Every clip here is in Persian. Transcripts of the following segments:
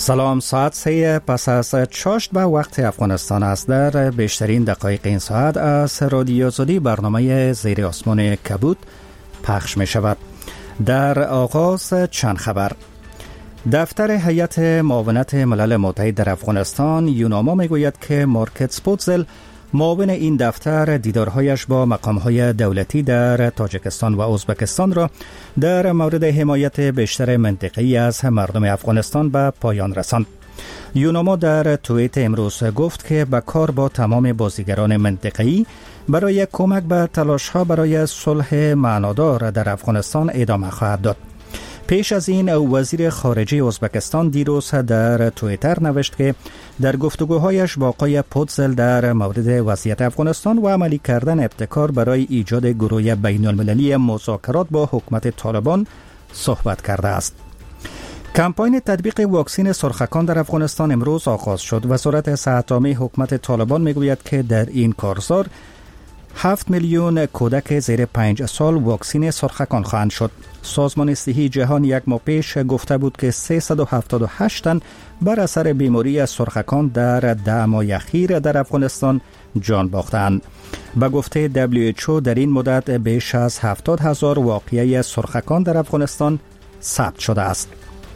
سلام، ساعت 3 پس از چاشت به وقت افغانستان است. در بیشترین دقایق این ساعت از رادیو زودی برنامه زیر آسمان کبود پخش می شود. در آغاز چند خبر. دفتر هیئت معاونت ملل متحد در افغانستان یوناما می گوید که مارکت سپوتزل معاون این دفتر دیدارهایش با مقامهای دولتی در تاجیکستان و ازبکستان را در مورد حمایت بیشتر منطقه‌ای از مردم افغانستان به پایان رساند. یوناما در توییت امروز گفت که به کار با تمام بازیگران منطقه‌ای برای کمک به تلاش‌ها برای صلح معنادار در افغانستان ادامه خواهد داد. پیش از این وزیر خارجه ازبکستان دیروز در توییتر نوشت که در گفتگوهایش با آقای پوتزل در مورد وضعیت افغانستان و عملی کردن ابتکار برای ایجاد گروه بین المللی مذاکرات با حکومت طالبان صحبت کرده است. کمپاین تطبیق واکسن سرخکان در افغانستان امروز آغاز شد. وزارت صحت عامه حکومت طالبان میگوید که در این کارزار 7 میلیون کودک زیر 5 سال واکسن سرخکان خواهند شد. سازمان صحی جهان یک ماه پیش گفته بود که 378 تن بر اثر بیماری سرخکان در 10 ماه اخیر در افغانستان جان باختند. به گفته WHO در این مدت بیش از 70,000 واقعه سرخکان در افغانستان ثبت شده است.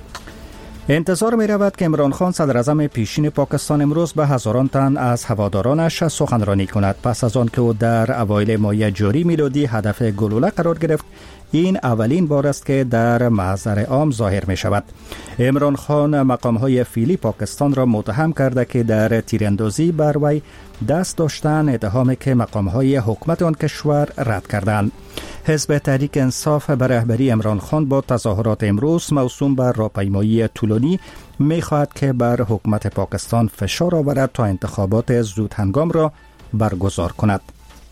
انتظار می رود که عمران خان صدر اعظم پیشین پاکستان امروز به هزاران تن از هوادارانش سخنرانی کند. پس از آن که او در اوایل ماه جاری میلادی هدف گلوله قرار گرفت، این اولین بار است که در محضر عام ظاهر می شود. عمران خان مقامهای فعلی پاکستان را متهم کرده که در تیراندازی بر وی دست داشتن، اتهامی که مقامهای حکومت آن کشور رد کردند. حزب تحریک انصاف به رهبری عمران خان با تظاهرات امروز موسوم بر راهپیمایی طولانی می خواهد که بر حکومت پاکستان فشار آورد تا انتخابات زود هنگام را برگزار کند.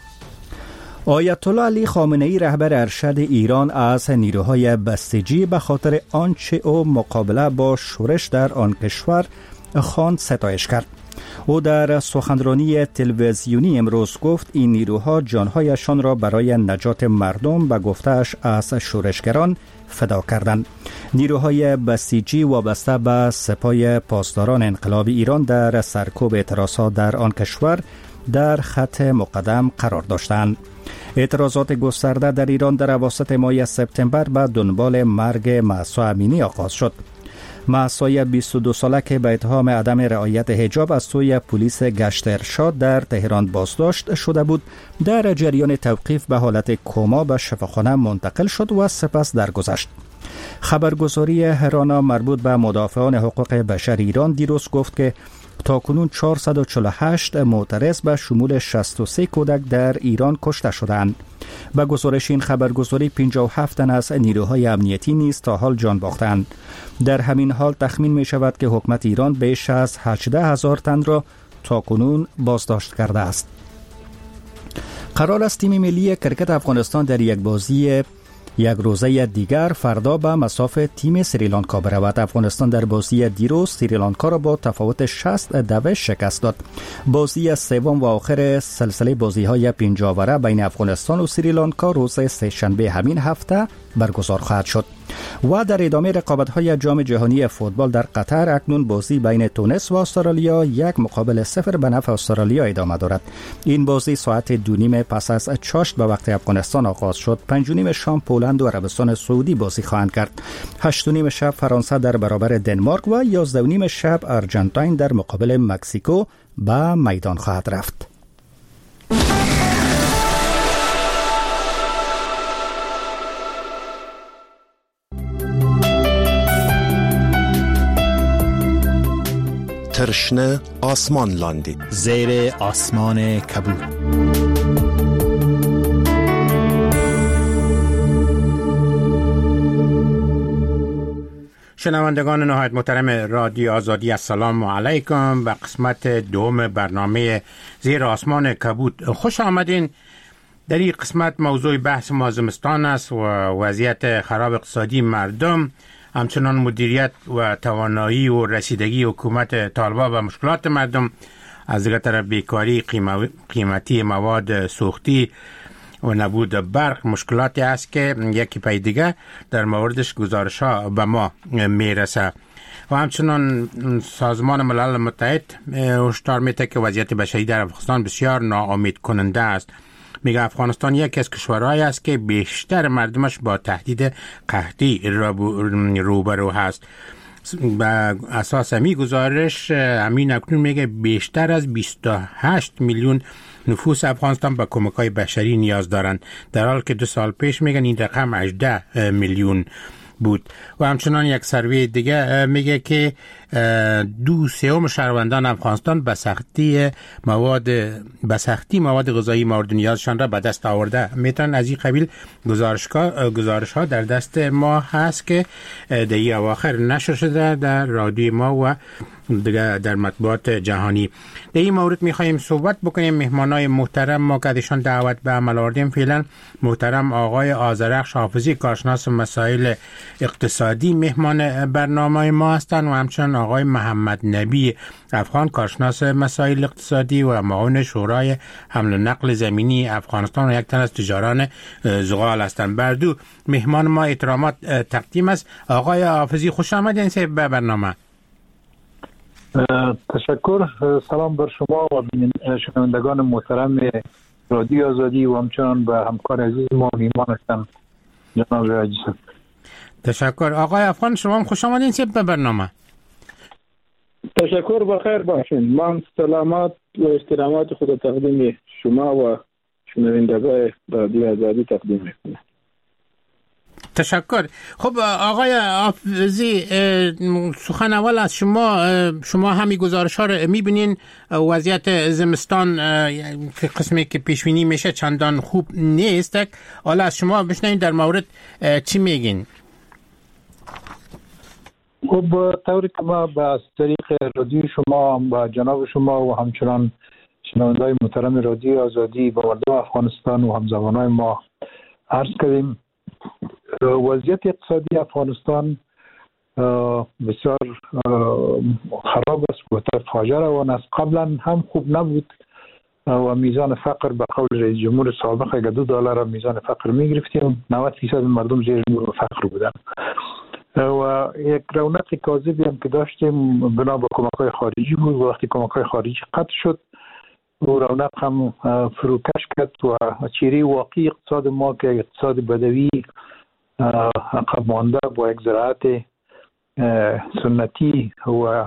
آیت الله علی خامنه‌ای رهبر ارشد ایران از نیروهای بسیجی به خاطر آنچه او مقابله با شورش در آن کشور خواند ستایش کرد. او در سخنرانی تلویزیونی امروز گفت این نیروها جانهایشان را برای نجات مردم به گفته‌اش از شورشگران فدا کردند. نیروهای بسیجی وابسته به سپاه پاسداران انقلاب ایران در سرکوب اعتراضات در آن کشور در خط مقدم قرار داشتند. اعتراضات گسترده در ایران در اواسط ماه سپتامبر به دنبال مرگ مهسا امینی آغاز شد. مهسا 22 ساله که به اتهام عدم رعایت حجاب از سوی پلیس گشت ارشاد در تهران بازداشت شده بود، در جریان توقیف به حالت کما به شفاخانه منتقل شد و سپس درگذشت. خبرگزاری هرانا مربوط به مدافعان حقوق بشر ایران دیروز گفت که تاکنون 448 معترض به شمول 63 کودک در ایران کشته شدند. به گزارش این خبرگزاری 57 تن از نیروهای امنیتی نیز تا حال جان باختند. در همین حال تخمین می شود که حکومت ایران بیش از 18,000 تن را تاکنون بازداشت کرده است. قرار است تیم ملی کرکت افغانستان در یک بازی یک روزه دیگر فردا به مصاف تیم سریلانکا برود. افغانستان در بازی دیروز سریلانکا را با تفاوت 60 شکست داد. بازی سوم و آخر سلسله بازی‌های 5 آوره بین افغانستان و سریلانکا روز سه‌شنبه همین هفته برگزار خواهد شد. و در ادامه رقابت‌های جام جهانی فوتبال در قطر اکنون بازی بین تونس و استرالیا 1-0 به نفع استرالیا ادامه دارد. این بازی ساعت 2:30 پس از چاشت به وقت افغانستان آغاز شد. 5:30 شام پولند و عربستان سعودی بازی خواهند کرد. 8:30 شب فرانسه در برابر دنمارک و 11:30 شب آرژانتین در مقابل مکزیکو به میدان خواهد رفت. ترشنه آسمان لاندی زیر آسمان کبود. شنوندگان نهایت محترم رادیو آزادی، السلام علیکم. به قسمت دوم برنامه زیر آسمان کبود خوش آمدین. در این قسمت موضوع بحث ما زمستان است و وضعیت خراب اقتصادی مردم، همچنان مدیریت و توانایی و رسیدگی حکومت طالبان و مشکلات مردم، از دیگر طرف بیکاری، قیمتی مواد سوختی و نبود برق مشکلاتی است که یکی پای دیگه در موردش گزارش ها به ما میرسه. و همچنان سازمان ملل متحد هشدار میده که وضعیت بشری در افغانستان بسیار ناامید کننده است. میگه افغانستان یکی از کشورهایی است که بیشتر مردمش با تهدید قحطی روبرو هست. به اساس همین گزارش همین اکنون میگه بیشتر از 28 میلیون نفوس افغانستان به کمک‌های بشری نیاز دارند، در حالی که 2 سال پیش میگن این رقم 18 میلیون بود. و همچنان یک سروی دیگه میگه که 2/3 شهروندان افغانستان به سختی مواد غذایی مورد نیازشان را به دست آورده میتونن. از این قبیل گزارش ها در دست ما هست که در این اواخر نشر شده در رادیو ما و دیگه در مطبوعات جهانی. در این مورد میخوایم صحبت بکنیم. مهمانای محترم ما که ازشان دعوت به عمل آوردیم فعلا محترم آقای آذرخش حافظی، کارشناس مسائل اقتصادی، مهمان برنامه ما هستند، و همچنین آقای محمد نبی افغان، کارشناس مسائل اقتصادی و معاون شورای حمل و نقل زمینی افغانستان و یک تن از تجاران زغال هستند. بر دو مهمان ما احترامات تقدیم است. آقای حافظی خوش آمدین به برنامه. تشکر. سلام بر شما و شنوندگان محترم رادیو آزادی و همچنان به همکار عزیز ما میهمان هستم جناب عزیز. تشکر. آقای افغان شما خوش آمدین به برنامه. تشکر، بخیر باشین. من سلامت و احترامات خود تقدیم شما و شنوندگان رادیو آزادی تقدیم میکنم. تشکر. خب آقای حافظی، سخن اول از شما همین گزارش ها رو میبینین. وضعیت زمستان که قسمی که پیشبینی میشه چندان خوب نیست. حالا از شما بشنویم در مورد چی میگین. خب طوری که ما از طریق رادیو شما و جناب شما و همچنان شنوندگان محترم رادیو آزادی با مردم افغانستان و همزبانای ما عرض کردیم، وضعیت اقتصادی افغانستان بسیار خراب است و فاجعه روان است. قبلا هم خوب نبود و میزان فقر به قول رئیس جمهور سابق اگه $2 میزان فقر میگرفتیم 90% مردم زیر نور فقر بودن و یک رونق کاذبی هم که داشتیم بنا به کمک‌های خارجی بود. وقتی کمک‌های خارجی قطع شد و رونق هم فروکش کرد و چهره واقعی اقتصاد ما که اقتصاد بدوی عقب مانده با یک زراعت سنتی و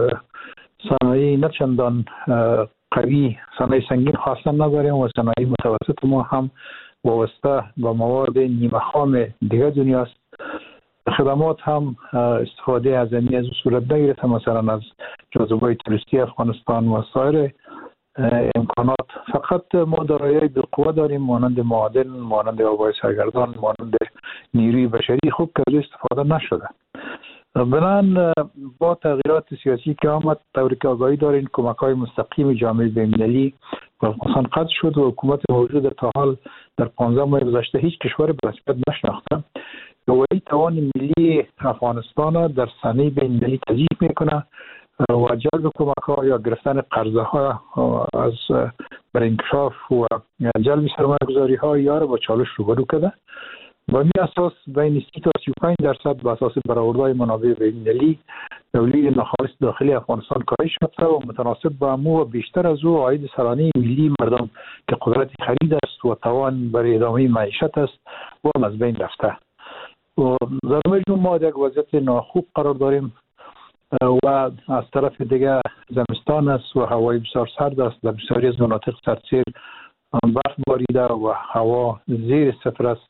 صنایع نه چندان قوی، صنایع سنگین خاصا نداریم و صنایع متوسط ما هم وابسته به مواد نیمه خام دیگه دنیاست. خدمات هم استفاده از این صورت نگرفته، مثلا از جاذبه توریستی افغانستان و سایر امکانات. فقط ما دارایی بالقوه داریم مانند معادن، مانند آبای سرگردان، مانند نیروی بشری خوب که استفاده نشده. بنابراین با تغییرات سیاسی که آمد طوری که آگاهی دارین کمک‌های مستقیم جامعه بین‌المللی و افغانستان قطع شد و حکومت موجود تا حال در 15 ماه گذشته هیچ کشور به رسمیت نشناخته و این توان ملی افغانستان در صحنه بین‌المللی تضعیف میکنه و جلب کمک‌ها یا گرفتن قرضه‌ها از برای انکشاف و جلب سرمایه‌گذاری‌ها یا را با چالش روبرو کرده. با این اساس بین 30 تا 35% به اساس برآوردهای منابع بین‌المللی تولید ناخالص داخلی افغانستان کاهش یافته و متناسب با امو و بیشتر از او عاید سرانه ملی مردم که قدرت خرید است و توان برای ادامه معیشت است و از بین رفته. و در مجموع ما در وضعیت ناخوب قرار داریم و از طرف دیگه زمستان است و هوای بسیار سرد است. در بسیاری از مناطق سرسیر برف باریده و هوا زیر صفر است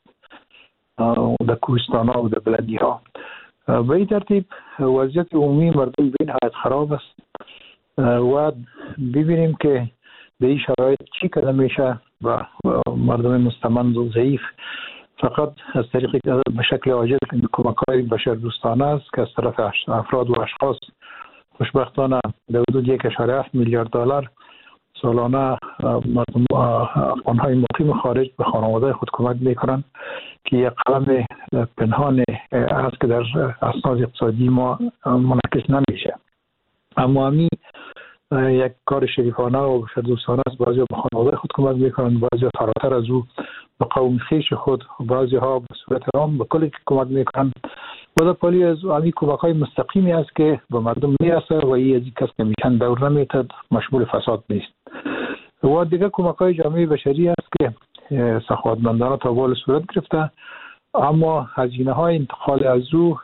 در کوهستان‌ها و در بلندی‌ها. به این ترتیب وضعیت عمومی مردم به نهایت خراب است و ببینیم که در این شرایط چی کرده میشه و مردم مستمند و ضعیف فقط از طریق به شکل عاجل کمک‌های بشردوستانه است که از طرف افراد و اشخاص خوشبختانه در حدود 1.7 میلیارد دلار سالانه مردم افغان‌های مقیم خارج به خانواده خود کمک میکنند که یک قلم پنهان است که در اسناد اقتصادی ما منعکس نمیشه. اما همین یک کار شریفانه و بشردوستانه است. بعضی به خانواده خود کمک میکنند، بعضی فراتر از او به قوم خویش خود، بعضی ها به صورت عام به کلی کمک میکنند و در پالی از همی کمک‌های مستقیمی است که به مردم میرسه و این از این کس که میشن دور نمیتد مشمول فساد نیست. و دیگه کمک‌های جامعه بشری است که سخاوتمندانه تا بال صورت گرفته، اما هزینه‌های انتقال از او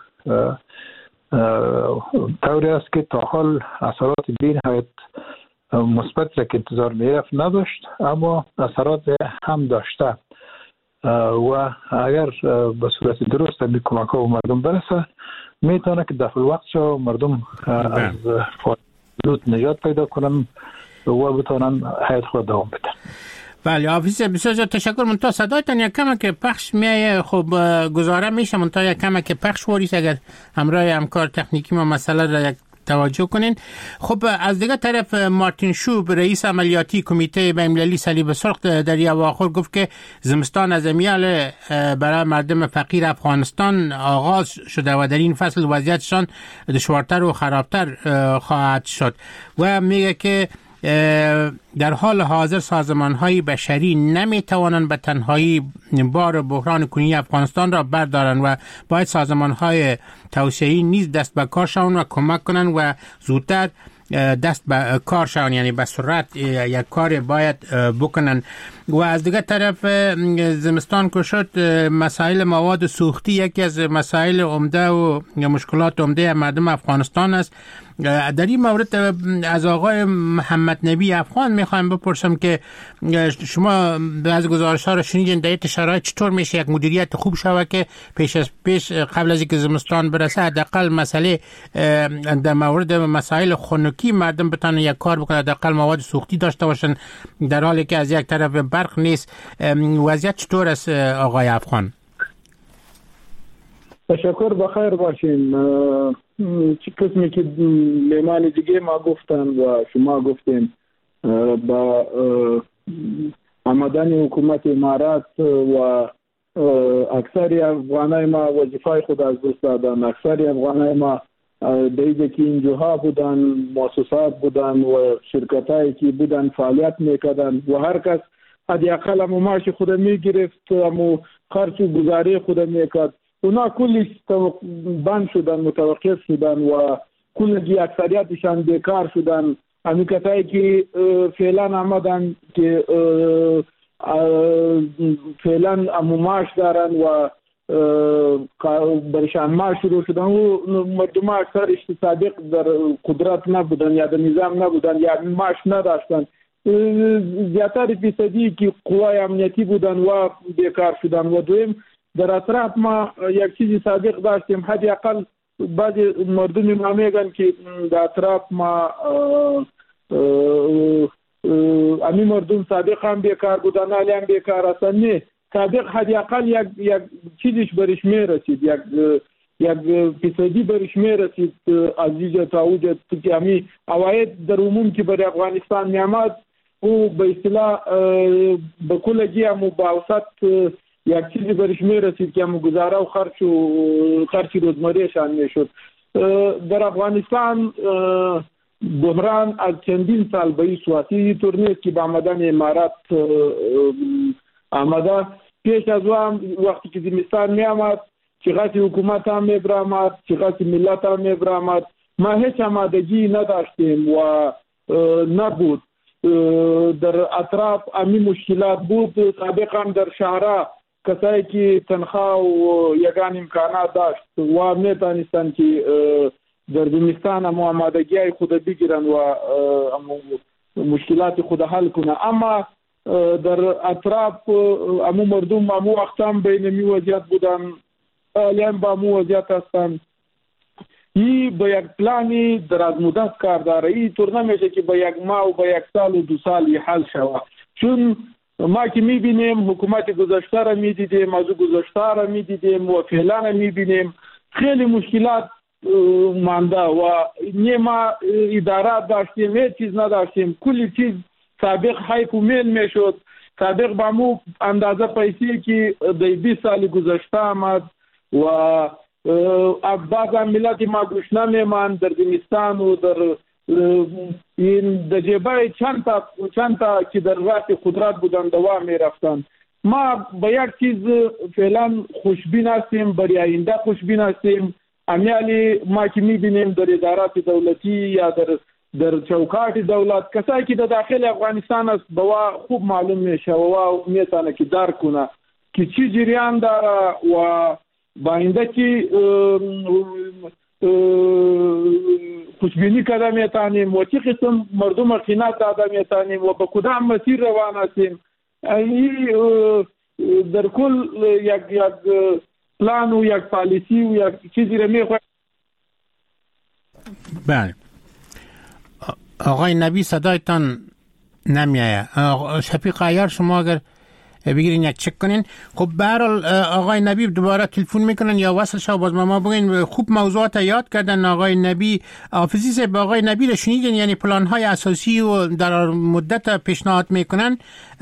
طوری است که تا حال اثرات بی‌نهایت مثبت را که انتظار میرفت نداشت، اما اثرات هم داشته و اگر به صورت درست به کمک‌ها و مردم برسه میتونه که در الوقت شو مردم از فساد نجات پیدا کنن و بتونن حیات خود دوام بدن. بله آفیسر بسیار تشکر. منتها صدایتان یک کمه که پخش میایه، خب گزاره میشه منتها یک کمه که پخش وریست اگر همراه همکار تکنیکی ما مسئله را یک توجه کنین. خب از دیگه طرف مارتین شوب رئیس عملیاتی کمیته بین‌المللی صلیب سرخ در اواخر گفت که زمستان از امیال برای مردم فقیر افغانستان آغاز شده و در این فصل وضعیتشان دشوارتر و خرابتر خواهد شد و میگه که در حال حاضر سازمان‌های بشری نمی‌توانند به تنهایی بار بحران کنونی افغانستان را بردارند و باید سازمان‌های توسعه‌ای نیز دست به کار شوند و کمک کنند و زودتر دست به کار شوند، یعنی به سرعت یک کار باید بکنن. و از دیگه طرف زمستان که شد مسائل مواد سوختی یکی از مسائل عمده و مشکلات عمده مردم افغانستان است. در این مورد از آقای محمد نبی افغان میخوایم بپرسم که شما از گزارش‌ها رو شنیدین، در این شرایط چطور میشه یک مدیریت خوب شود که پیش قبل از اینکه زمستان برسه حداقل مسئله در مورد مسائل خنکی مردم بتونن یک کار بکنن، حداقل مواد سوختی داشته باشن، در حالی که از یک طرف برق نیست. وضعیت چطور است آقای افغان؟ تشکر، بخیر باشین. چی قسمی که میمان دیگه ما گفتن و شما گفتین با آمدن حکومت امارات و اکثر افغانای ما وظیفه خود از دست دادن، اکثر افغانای ما دیگه که اینجاها بودن، مؤسسات بودن و شرکتایی که بودن فعالیت میکردن و هر کس حداقل معاش خود میگرفت و خرج و گزارش خود میکرد. اونا کلیش بند شدن، متوقف شدن و کلی اکثریتشان بیکار شدن. همین کسایی که فعلا آمدن که فعلا معاش دارن و برشان معاش شروع شدن و مردم اکثرش سابق در قدرت نبودن یا در نظام نبودن یا معاش نداشتن. زیاتر فیصدی که قوای امنیتی بودن و بیکار شدن. و دویم در اطراف ما یک چیزی سابق داشتیم، حداقل بعضی مردم ما میگن که در اطراف ما امی مردم سابق هم بیکار بودن، حالی هم بیکار هستن. نه، سابق حداقل یک چیزیش برش میرسید، یک فیصدی برش میرسید از اینجا تا اونجا که امی عواید در عموم که برای افغانستان میامد او به اصطلاح به کلگی هم با اوسط یک چیزی برش میرسید که هم گزاره و خرچ روزمرهشان میشد. در افغانستان بحران از چندین سال به این صورتی طور نیست که با آمدن امارات آمده. پیش از وقتی که زمستان می آمد چقدر حکومت هم می برآمد، چقدر ملت هم می برآمد، ما هیچ آمادگی نداشتیم و نبود. در اطراف امی مشکلات بود. سابق هم در شهرها کسایی که تنخواه و یگان امکانات داشت و میتونستن که در زمستان هم آمادگی های خود بگیرن و مشکلات خود حل کنن. اما در اطراف امو مردم امو وقت هم بین می وضعیت بودن، الان با امو وضعیت هستن. این با یک پلانی در از مدت کار داره. این طور نمیشه که با یک ماه و با یک سال و 2 سال حل شود، چون ما که میبینیم حکومت گذشته را میدیدیم، از گذشته را میدیدیم و فعلا میبینیم خیلی مشکلات مانده و ما ادارات داشتیم، هیچ چیز نداشتیم. کلی چیز سابق حیف و میل میشد. سابق با مو اندازه پیسی که در 20 سال گذشته آمد و بعض ملت ما گوش نمیمان در زمستان و در این دجبای چند تا که در راست قدرت بودن دوام میرفتن. ما با یک چیز فعلا خوشبین هستیم، برای آینده خوشبین هستیم امیالی ما که می‌بینیم در ادارات دولتی یا در چوکات دولت کسایی که در داخل افغانستان است بوا خوب معلوم میشه و میتونه که درک کنه که چی جریان داره و باینده که خوشبینی کده میتونیم و چی قسم مردم قینات داده میتونیم و به کدام مسیر روان هستیم. این در کل یک پلان و یک پالیسی و یک چیزی رو میخواهیم. بله آقای نبی صدایتان نمیایه. شفیق عیار شما اگر بگیرین یک چک کنین. خب به هر حال آقای نبی دوباره تلفن میکنن یا وصل شو باز ما بگین. خوب موضوعات یاد کردن آقای نبی. حافظی صاحب آقای نبی رو شنیدین، یعنی پلان های اساسی و در مدت پیشنهاد میکنن.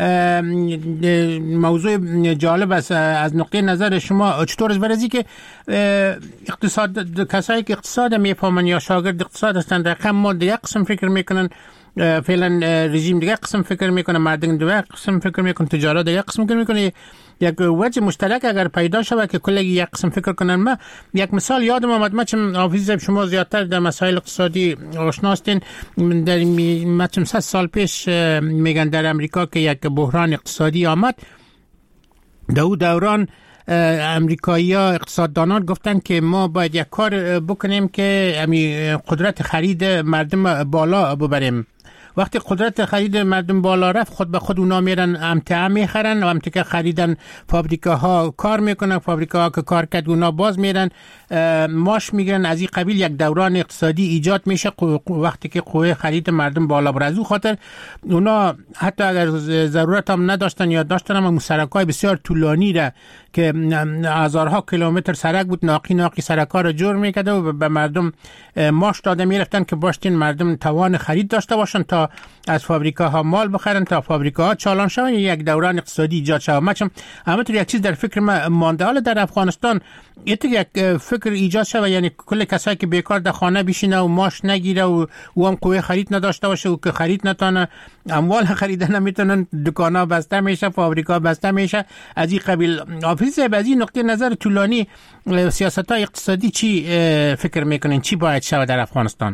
موضوع جالب است از نقطه نظر شما. چطور است برای که اقتصاد کسایی که اقتصاد میفهمن یا شاگرد اقتصاد هستند رقم مال دیگه قسم فکر میکنن، فعلا رژیم دیگه قسم فکر میکنه، مردم دیگه قسم فکر میکنه، تجارت دیگه قسم فکر میکنه. یک وجه مشترک اگر پیدا شود که کلی یک قسم فکر کنن. من یک مثال یادم آمد، من چون حافظ شما زیادتر در مسائل اقتصادی آشنا هستین، در مثلا 100 سال پیش میگن در امریکا که یک بحران اقتصادی آمد. در اون دوران امریکایی‌ها اقتصاددانان گفتن که ما باید یک کار بکنیم که قدرت خرید مردم بالا ببریم. وقتی قدرت خرید مردم بالا رفت خود به خود اونا میرن امتعه میخرن و امتعه که خریدن فابریکاها کار میکنن، فابریکاها که کار کرد اونا باز میرن ماش میگیرن. از این قبیل یک دوران اقتصادی ایجاد میشه وقتی که قوه خرید مردم بالا بره. از اون خاطر اونا حتی اگر ضرورت هم نداشتن یا داشتن هم سرکای بسیار طولانی را که هزارها کیلومتر سرک بود، ناقی سرکا رو جور میکرده و به مردم ماش داده میرفتن که باشتین مردم توان خرید داشته باشن تا از فابریکاها مال بخرن، تا فابریکاها چالان شون، یک دوران اقتصادی ایجاد شود. من همینطور یک چیز در فکر من مانده. حالا در افغانستان یک فکر ایجاد شود، یعنی کل کسایی که بیکار در خانه بشینه و ماش نگیره و هم قوه خرید نداشته باشه و که خرید نتونه، اموال خرید نمیتونن، دکانا بسته میشه، فابریکا بسته میشه. از این قبیل حافظ از این نقطه نظر طولانی سیاست‌های اقتصادی چی فکر میکنین چی باید شود در افغانستان؟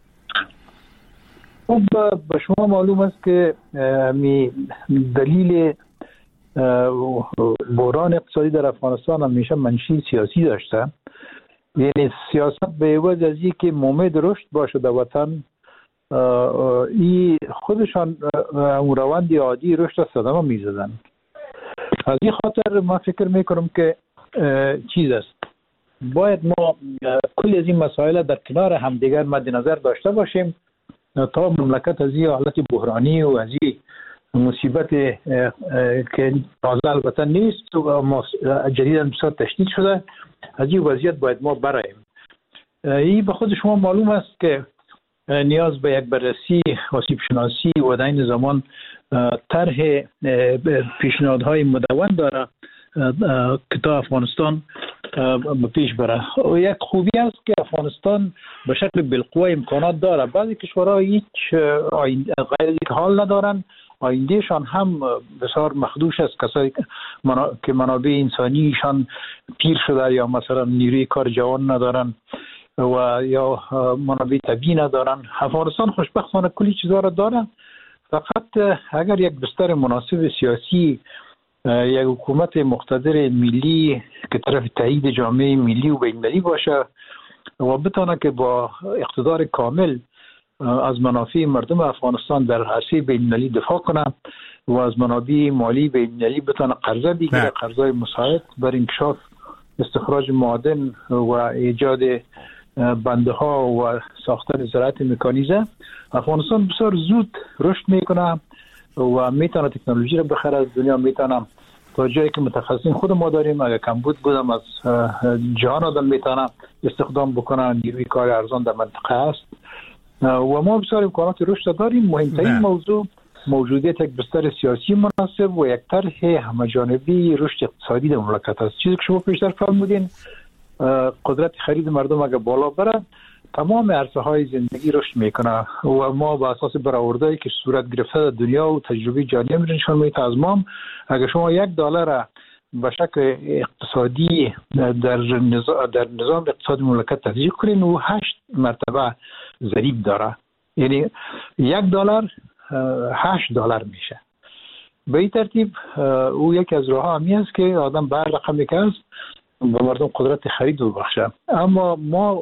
خب به شما معلوم است که دلیل بحران اقتصادی در افغانستان همیشه منشی سیاسی داشته. یعنی سیاست به عوض از این که امید رشد باشه در وطن، این خودشان روند عادی رشد صدمه میزدن. از این خاطر ما فکر میکنم که چیز است باید ما کل از این مسائل در کنار همدیگر مد نظر داشته باشیم تا مملکت از این حالت بحرانی و از این مصیبت که تازه البته نیست و جدیداً بسیار تشدید شده، از این وضعیت باید ما براییم. این به خود شما معلوم است که نیاز به یک بررسی آسیب شناسی و در این زمان طرح پیشنهادهای مدون داره که تا افغانستان پیش بره. یک خوبی است که افغانستان به شکل بالقوه امکانات داره. بعضی کشورها هیچ غیر یک حال ندارن، آیندهشان هم بسیار مخدوش است. کسایی که منابع انسانیشان پیر شده یا مثلا نیروی کار جوان ندارن و یا منابع طبیعی ندارن. افغانستان خوشبختانه کلی چیزا را داره، فقط اگر یک بستر مناسب سیاسی، یک حکومت مقتدر ملی که طرف تایید جامعه ملی و بین‌المللی باشه و بتونه که با اقتدار کامل از منافع مردم افغانستان در عرصه بین‌المللی دفاع کنه و از منابع مالی بین‌المللی بتونه قرضه بگیره، قرضای مساعد بر انکشاف استخراج معادن و ایجاد بنده ها و ساختن زراعت مکانیزه. افغانستان بسیار زود رشد میکنه و میتونه تکنولوژی رو بخره از دنیا، میتونه تا جایی که متخصصین خود ما داریم اگر کمبود بودم از جهان آدم میتونه استخدام بکنه. نیروی کار ارزان در منطقه است و ما بسیار امکانات رشد داریم. مهمترین موضوع موجودیت یک بستر سیاسی مناسب و یک طرح همه‌جانبی رشد اقتصادی در مملکت است. چیزی که شما پیشتر فرمودین، قدرت خرید مردم اگر بالا بره تمام عرصه‌های زندگی رشد میکنه و ما با اساس برآوردهایی که صورت گرفته در دنیا و تجربه جهانی نشون میده از ما اگر شما $1 به شکل اقتصادی در نظام اقتصادی مملکت تطبیق کنین و 8 مرتبه ضریب داره، یعنی $1 $8 میشه. به این ترتیب او یکی از راه همی است که آدم بر رقمی که است به مردم قدرت خرید ببخشه. اما ما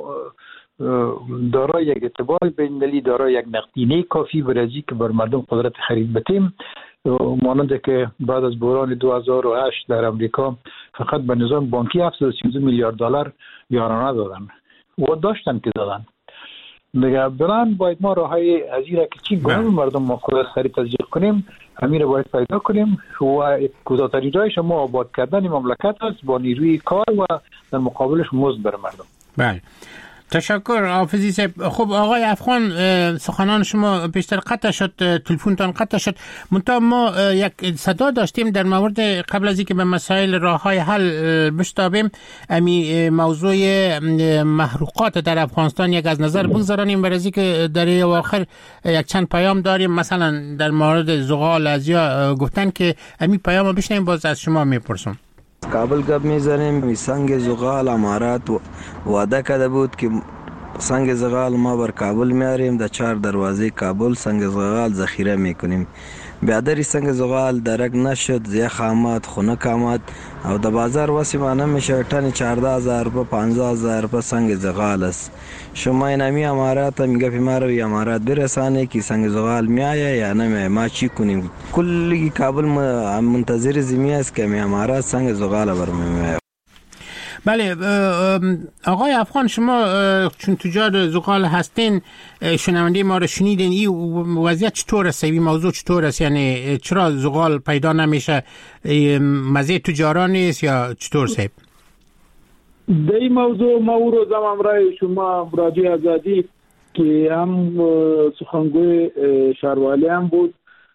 دارای یک اعتبار بین‌المللی، دارای یک نقدینه کافی برای که بر مردم قدرت خرید بتیم، مانند که بعد از بحران 2008 در امریکا فقط به نظام بانکی $732 میلیارد یارانه دادن و داشتن که دادن. دیگه بلان باید ما راههای ازیره که چی گونه مردم ما قدرت خرید تشویق کنیم، همین رو باید پیدا کنیم و کوتاه‌ترین راهش ما آباد کردن مملکت است با نیروی کار و در مقابلش مزد بر مردم. بله، تشکر حافظی صاحب. خب آقای افغان، سخنان شما بیشتر قطع شد، تلفنتان قطع شد. منتها ما یک صدا داشتیم در مورد قبل از اینکه به مسائل راههای حل بشتابیم، امی موضوع محروقات در افغانستان یک از نظر بگذارانیم، برای اینکه در اواخر یک چند پیام داریم. مثلا در مورد زغال ازیا گفتن که امی پیامو بشنویم، باز از شما میپرسم. کابل گپ میزنیم. سنگ زغال امارات وعده کرده بود که سنگ زغال ما بر کابل میاریم، در 4 دروازه کابل سنگ زغال ذخیره میکنیم. بیادری سنگ زغال درک نشد، زیخ آمد، خنک آمد او در بازار واسمانه میشه تن 14,000 روپه 15,000 روپه سنگ زغال است. شما اینمی امارات میگه ما رو امارات برسانه که سنگ زغال میایه یا نمیایه، ما چی کنیم؟ کلی کابل منتظر زمین است که می امارات سنگ زغال برمیایه. بله آقای افغان، شما چون تجار زغال هستین، شنونده ما رو شنیدین، این وضعیت چطور است؟ این موضوع چطور است؟ یعنی چرا زغال پیدا نمیشه؟ مزه تجاران نیست یا چطور صاحب؟ در این موضوع ما او روز هم امرای شما رادیو آزادی که هم سخنگوی شهروالی هم بود،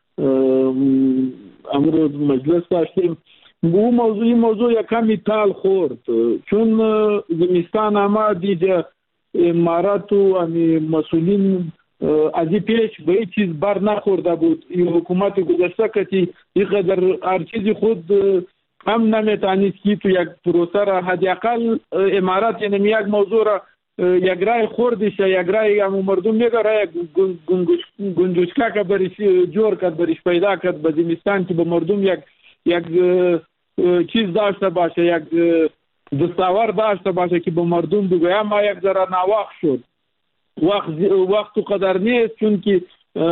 امروز مجلس داشتیم. این موضوع یک کمی تال خورد، چون زمستان اما دیده امارات و مسئولین از این پیش به این چیز بر نخورده بود. این حکومت گذشته که اینقدر هر چیزی خود هم نمیتونید که تو یک پروسه را حداقل امارات یعنی یک موضوع را یک رای خوردش، یک رای هم مردم میگه رای گنجشکه که برش جور کرد، برش پیدا کرد به زمستان که به مردم یک چیز داشته باشه، یک دستاور داشته باشه که به مردم بگه. اما یک ذره ناوقت شد، وقت قدر نیست، چون که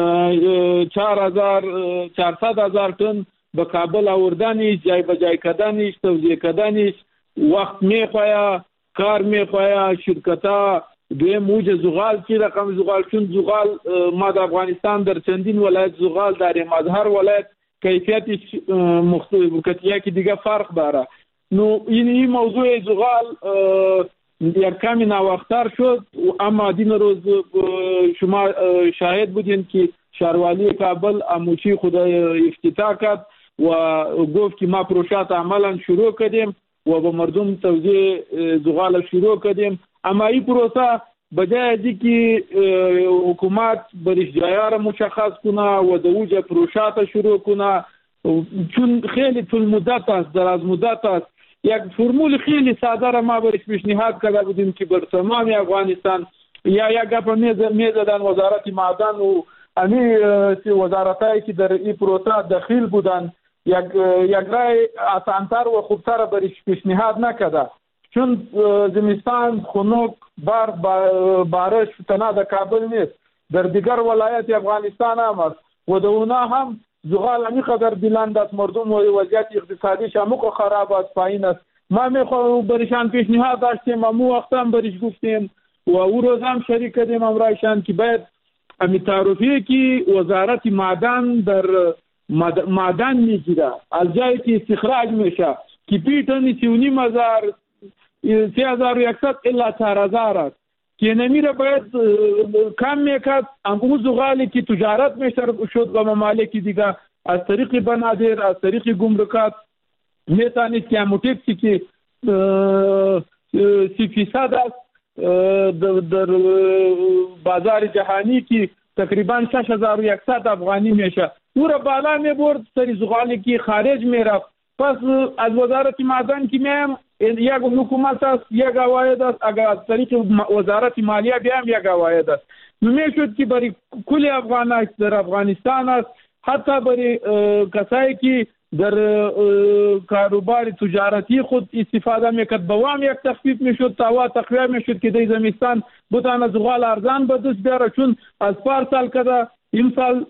400,000 تن به کابل آوردنش، جای به جای کردنش، توزیع کردنش وقت میخواه، کار میخواه. شرکتا دوی موج زغال چی رقم زغال، چون زغال ما در افغانستان در چندین ولایت زغال داریم، از هر ولایت کیفیتش مختلف کتیه که دیگه فرق داره. نو این موضوع زغال یک کمی ناوقتر شد، اما دین روز شما شاهد بودین که شهروالی کابل اموچی خود افتتاح کرد و گفت که ما پروژات عملا شروع کردیم و به مردم توزیع زغال شروع کردیم. اما این پروسه بجای از که حکومت برش جایه را مشخص کنه و دوجه پروژات شروع کنه، چون خیلی طول مدت است، دراز مدت است، یک فرمول خیلی ساده را ما برش پیشنهاد کرده بودیم که بر تمام افغانستان یا یک گپ میزدن وزارت معدن و امی وزارتایی که در این پروسه دخیل بودن، یک رای آسانتر و خوبتر برش پیشنهاد نکرده، چون زمستان خنک بارش تنها در کابل نیست، در دیگر ولایت افغانستان هم است و در اونا هم زغال همی قدر بلند است، مردم و وضعیت اقتصادی شامو خراب است، پایین است. ما میخوایم برشان پیشنهاد داشتیم، امو وقت هم برش گفتیم و او روز هم شریک کردیم امرایشان که باید امی تعرفی که وزارت معدن در معدن میگیره از جایی که استخراج میشه که پیتن 3,500 3,100 الا 4,000 است که نمیره باید کم میکرد. امو زغالی که تجارت میشه شد به ممالک دیگه از طریق بنادر، از طریق گمرکات میتونید که اموتکسی که 30% است در بازار جهانی که تقریبا 6,100 افغانی میشه، او را بالا میبرد، سری زغالی که خارج میرفت پس از وزارت معدن که میایم یک حکومت است، یک عواید است، اگر از طریق وزارت مالیه بیایم یک عواید است. میشد که برای کل افغان در افغانستان است، حتی برای کسایی که در کاروبار تجارتی خود استفاده میکرد بوام یک تخفیف میشد، تاوا تقویه میشد که در زمستان بتانه زغال ارزان به دست بیاره، چون از پارسال کده این سال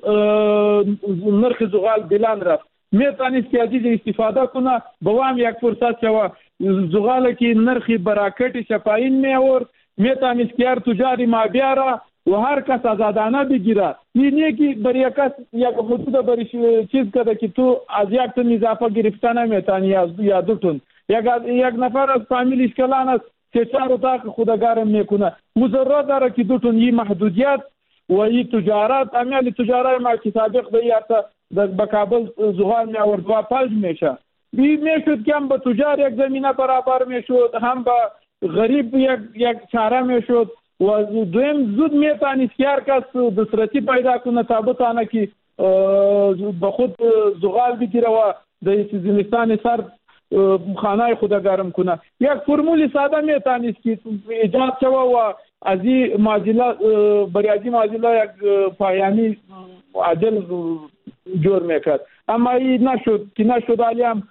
نرخ زغال بلند رفت. میتونست که از استفاده کنه، بوام یک فرصت شوه زغال که نرخ براکت پایین میورد، میتونست که هر تجاری ما بیاره و هر کس آزادانه بگیره. اینه که برای کس یک حدود برای چیز کده که تو از یک تن اضافه گرفته نمیتونی یا دو تن. یک نفر از فامیل اشکالان است 3-4 اتاق خودگارم میکنه، مضرر داره که دو تن. این محدودیت و این تجارت امیال تجارت ما که سابق به کابل زغال میورد و پلج میشه. میشد که هم به تجار یک زمینه برابر میشد، هم به غریب یک چاره میشد و دویم زود میتونست که هر کس دسترسی پیدا کنه تا بتانه که به خود زغال بگیره و در زمستان سر خانه خود گرم کنه. یک فرمول ساده میتونست که ایجاد شوه و از این معادله برای از این معادله یک پایانی عادل جور میکرد. اما این نشد علی هم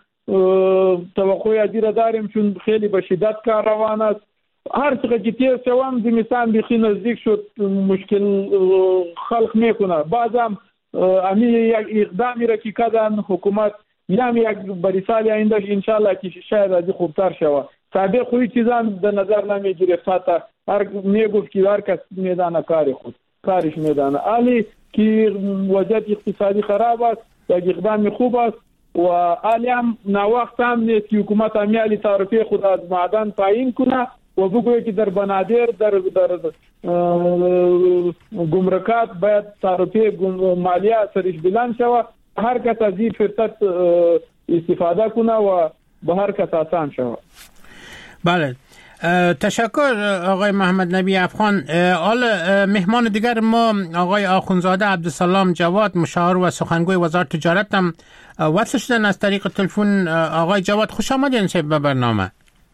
توقع از را داریم، چون خیلی به شدت کار روان است. هر چقدر که تیر شوم زمستان بخی نزدیک شد مشکل خلق میکنه. بعض هم امی یک اقدامی را که کدن حکومت یم یک بری سال آینده انشالله که شاید از خوبتر شوه. سابق خوی چیزان در نظر نمیگرفت، حتی هر میگفت که هر کس میدانه کارش میدانه. علی که وضعیت اقتصادی خراب است، یک اقدام خوب است و علی هم ناوقت هم نیست که حکومت امیالی تعرفه خود از معدن پایین کنه و بگویه که در بنادر در گمرکات باید تعرفه مالیه سرش بلند شوه، هر کس از این فرصت استفاده کنه و به هر کس آسان شوه. بله، تشکر آقای محمد نبی افغان. حال مهمان دیگر ما آقای آخونزاده عبدالسلام جواد، مشاور و سخنگوی وزارت تجارت هم وصل شدن از طریق تلفن. آقای جواد خوش آمدین به برنامه.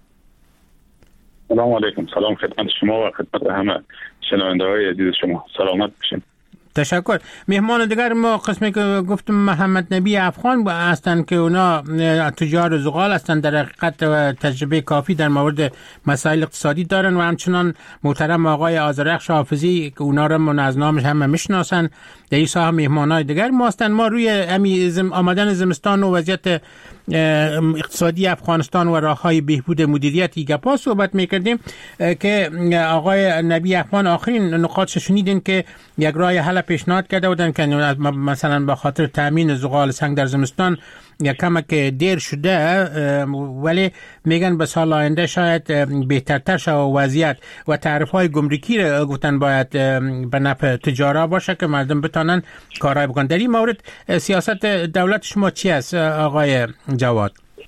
سلام علیکم. سلام خدمت شما و خدمت همه شنونده های عزیز شما. سلامت باشین. تشکر. مهمان دیگر ما قسمی که گفتم محمد نبی افغان هستند که اونا تجار زغال هستند، در حقیقت تجربه کافی در مورد مسائل اقتصادی دارن و همچنان محترم آقای آذرخش حافظی که اونا را من از نامش همه میشناسن در این ساحه مهمانای دیگر ما هستند. ما روی آمدن زمستان و وضعیت اقتصادی افغانستان و راههای بهبود مدیریت گپا صحبت میکردیم که آقای نبی افغان آخرین نقاطش شنیدین که یک راه حل پیشنهاد کرده بودن که مثلا به خاطر تامین زغال سنگ در زمستان یک کمک دیر شده، ولی میگن به سال آینده شاید بهترتر شود وضعیت و تعرفه‌های گمرکی را گفتن باید به نفع تجارا باشه که مردم بتونن کارهای بکنن. در این مورد سیاست دولت شما چی است آقای جواد؟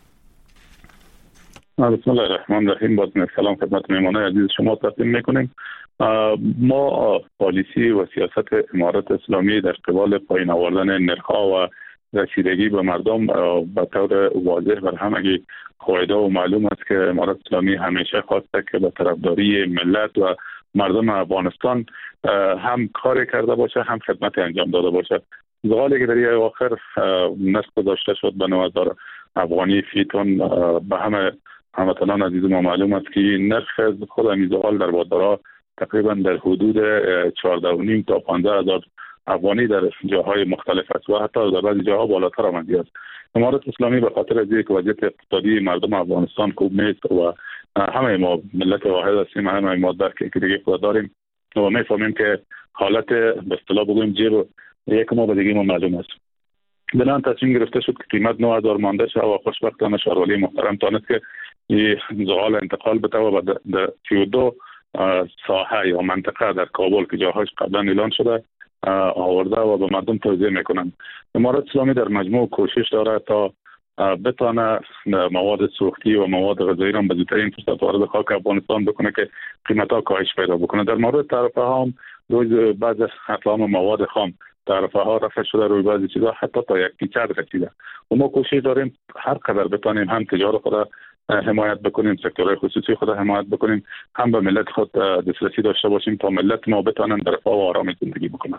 بسم الله الرحمن الرحیم. با سلام خدمت مهمانان عزیز شما تقدیم میکنیم. ما پالیسی و سیاست امارت اسلامی در قبال پایین آوردن نرخ‌ها و رسیدگی به مردم به طور واضح بر همگی قاعده و معلوم است که امارت اسلامی همیشه خواسته که به طرفداری ملت و مردم افغانستان هم کار کرده باشه، هم خدمت انجام داده باشه. زغالی که در آخر نرخ گذاشته شد به 9000 افغانی فی تن، به همه هموطنان عزیز ما معلوم است که نرخ خود همین زغال در بادرها تقریبا در حدود 14.5 تا 15,000 افغانی در جاهای مختلف است و حتی در بعضی جاها بالاتر آمده است. امارت اسلامی به خاطر از یک وضعیت اقتصادی مردم افغانستان خوب نیست و همه ما ملت واحد هستیم، همه ما درک دیگه خود داریم و میفهمیم که حالت به اصطلاح بگوییم جیب یک ما به دیگه ما معلوم است. بنابراین تصمیم گرفته شد که قیمت 9,000 مانده شد و خوشبختانه شهرولی محترم تانست که این زغال انتقال بده و در 32 ساحه یا منطقه در کابل که جاهاش قبلا اعلان شده آورده و به مردم توزیع میکنن. امارت اسلامی در مجموع کوشش داره تا بتانه مواد سوختی و مواد غذایی را به زودترین فرصت وارد خاک افغانستان بکنه که قیمت‌ها کاهش پیدا بکنه. در مورد تعرفه ها هم روز بعض اقلام مواد خام تعرفه ها رفع شده، روی بعضی چیزا حتی تا یک پیچر رسیده و ما کوشش داریم هر قدر بتانیم هم تجارت خود حمایت بکنیم، سکتور خصوصی خود حمایت بکنیم، هم به ملت خود دسترسی داشته باشیم تا ملت ما بتانن در رفاه و آرامی زندگی بکنن.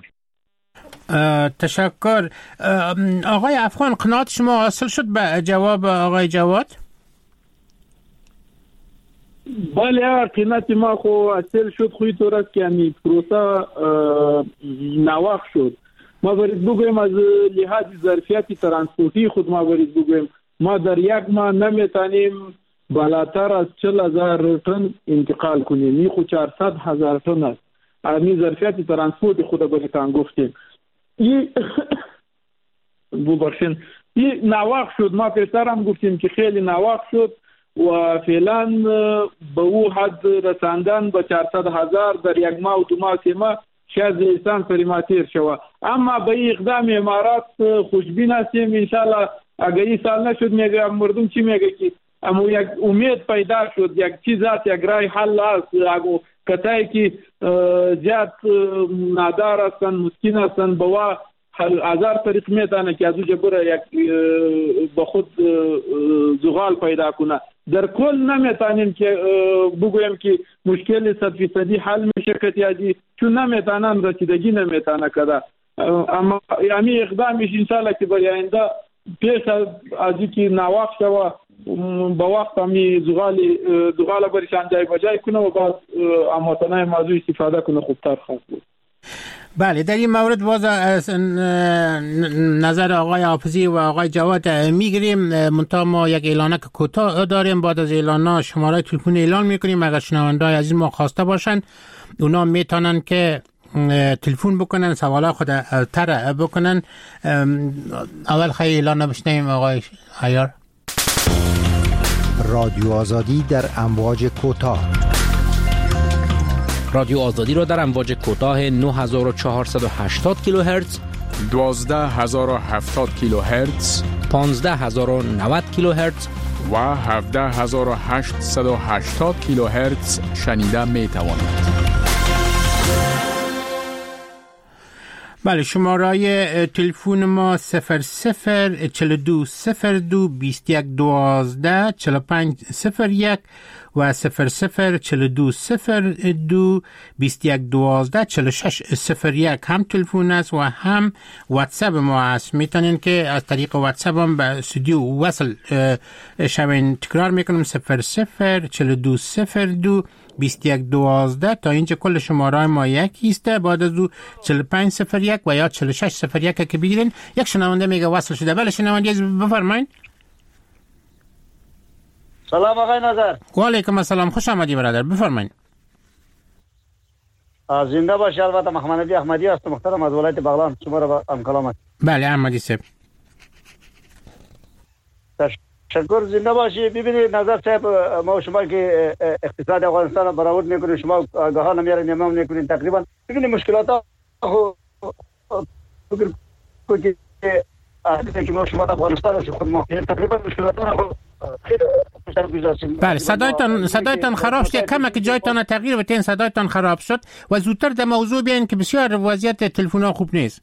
تشکر. آقای افغان، قناعت شما حاصل شد به جواب آقای جواد؟ بله، قناعت ما خو حاصل شد. خوی طور است که یعنی پروسه نواق شد. ما باید بگویم از لحاظ ظرفیت ترانسپورتی خود ما باید بگویم ما در یک ماه نمیتونیم بالاتر از 40,000 تن انتقال کنیم. این خود 400,000 تن است. این ظرفیت ترانسپورت خود بایدتان گفتیم. این نواق شد. ما پیشتر هم گفتیم که خیلی نواق شد و فعلا به او حد رساندن به 400,000 در یک ماه و 2 ماه 3 ماه شاید انسان پریماتیر شود. اما به اقدام امارات خوشبین هستیم. انشالله اگر این سال نشد میگه مردم چی میگه که اما یک امید پیدا شد، یک چیز است، یک رای حل است. اگه کسایی که زیاد نادار هستن، مسکین هستن، با هزار طریق میتونه که از او جبره یک به خود زغال پیدا کنه. در کل نمیتونیم که بگویم که مشکل 100% حل میشه کتیادی، چون نمیتونن رسیدگی نمیتونه کده. اما یعنی اقدامش انشالله که برای آینده پیش از اینکه نواق شوه با وقت همی زغال برشان جای بجای کنه و بعد امواتنه موضوع استفاده کنه خوبتر خواهد بود. بله، در این مورد باز نظر آقای حافظی و آقای جواد میگیریم. منتها ما یک اعلانه که کوتاه داریم. بعد از اعلانه شماره تلفن اعلان میکنیم. اگر شنونده‌های عزیز ما خواسته باشن اونا میتونن که تلفن بکنن، سوالات خود طرح بکنن. اول خیلی اعلان بشنویم آقای عیار. رادیو آزادی در امواج کوتاه. رادیو آزادی را در امواج کوتاه 9480 کیلوهرتز، 12070 کیلوهرتز، 15090 کیلوهرتز و 17880 کیلوهرتز شنیده می توانید. بله، شماره تلفن ما 0042022112 4501 و 0042022112 4601 هم تلفن است و هم واتساپ ما است. میتونین که از طریق واتساپ هم به استودیو وصل شوین. تکرار میکنم 0042022112 تا اینجا کل شماره ما یکی است. بعد از او 4501 و یا 4601 که بگیرین. یک شنونده میگه وصل شده. بله شنونده بفرمایید. سلام آقای نظر. و علیکم السلام، خوش آمدی برادر، بفرمایید. زنده باشی. البته محمد احمدی هستم، محترم، از ولایت بغلان. شما را هم کلامت. بله احمدی صاحب. تشکر. زنده باشی. ببینید نظر صاحب، ما شما که اقتصاد افغانستان برآورد میکنید، شما آگاه نمیارین، امام میکنید. تقریبا ببینید مشکلات ها که ما شما افغانستان خود ما تقریبا مشکلات ها. بله، صدایتان خراب شد. کمک جایتان تغییر بدین، صدایتان خراب شد و زودتر در موضوع بیاین که بسیار وضعیت تلفن ها خوب نیست.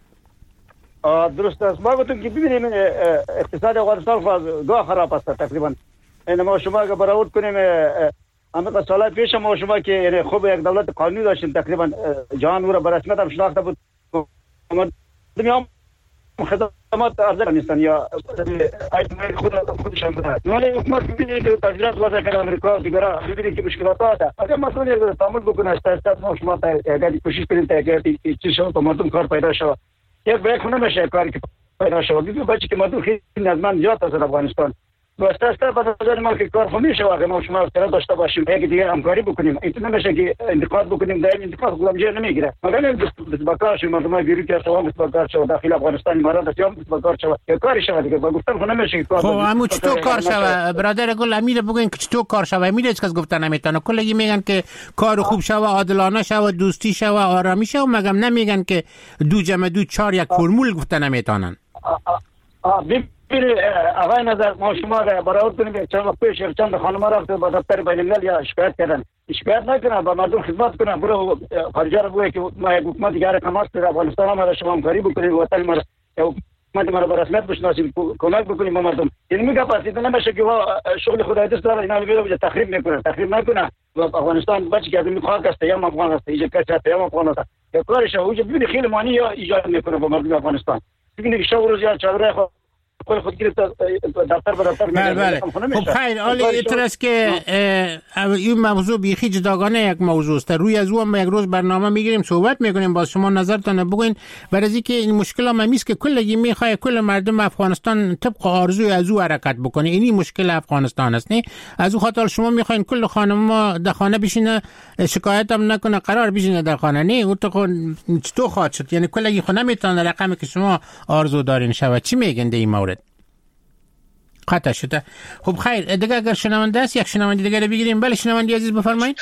درست است. ما گفتم که ببینیم اقتصاد افغانستان گاه خراب است تقریبا. این ما شما اگر برآورد کنیم اما سالات پیش ما شما که یعنی خوب یک دولت قانونی داشتیم، تقریبا جهان او را به رسمیت هم شناخته بود. دنیا خدمات ارزش نیستن یا خودشان بودن. ولی حکومت ببینید که تجارت واسه کنه امریکا دیگرا ببینید که مشکلات هست. اگر مسئله رو تعامل بکنه است ما شما اگر کوشش کنیم تا اگر چیز شو تا مردم کار پیدا شود. یک به خونه نشه کاری که پیدا شود. ببینید بچه که مردم خیلی نظم زیاد است در افغانستان. واسه به نظر ما که کار خمیشه واقعا ما شما اختیار داشته باشیم یک دیگه همکاری بکنیم. این نمیشه که انتقاد بکنیم، دائم انتقاد خودم جای نمیگیره. مگر بسبکار شو مردم گیری که سوام بسبکار شو داخل افغانستان امارات سیام بسبکار شو یک کاری شود دیگه. با گفتن خود نمیشه کار. خب همون چطور کار شود برادر گل؟ امیر بگین که چطور کار شود. امیر هیچ کس گفتن نمیتونه. کلی میگن که کار خوب شود، عادلانه شود، دوستی شود، آرامی شود، مگم نمیگن که 2 + 2 = 4 یک فرمول گفتن نمیتونن. آقای نظر ما شما را برآورد کنیم. چند وقت پیش چند خانم رفت با دفتر بین الملل یا شکایت کردن. شکایت نکنه، با مردم خدمت کنه، برو خارجه رو بگه که ما یک حکومت دیگر کماست در افغانستان ما را شما همکاری بکنید، وطن ما را حکومت ما را به رسمیت بشناسید، کمک بکنید به مردم. یعنی میگه پس این نمیشه که شغل خدای دوست داره اینا رو تخریب میکنه، تخریب نکنه. و افغانستان بچه که می خواهد است یا افغان است، ایجا کچا یا افغان است، یا کارش اوج ببین خیلی مانی ایجاد میکنه با مردم افغانستان. ببینید که شب روز یا چادر خود گرفت دفتر به دفتر. بله. خب خیر، حالا اینطور است که این موضوع بیخی جداگانه یک موضوع است. روی از اون یک روز برنامه میگیریم صحبت میکنیم، باز شما نظرتون بگوین. برای اینکه این مشکل هم است که کلگی میخواد کل مردم افغانستان طبق آرزوی از او حرکت بکنه. این مشکل افغانستان است، نه از او خاطر شما میخواین کل خانم در خانه بشینه، شکایت هم نکنه، قرار بشینه در خانه. نه او تو خواهد شد، یعنی کلگی خود نمیتونه رقمی که شما آرزو دارین شود. چی میگن در این مورد؟ قطع شده. خب خیر، دیگه اگر شنونده است یک شنونده دیگه رو بگیریم. بله شنونده عزیز بفرمایید.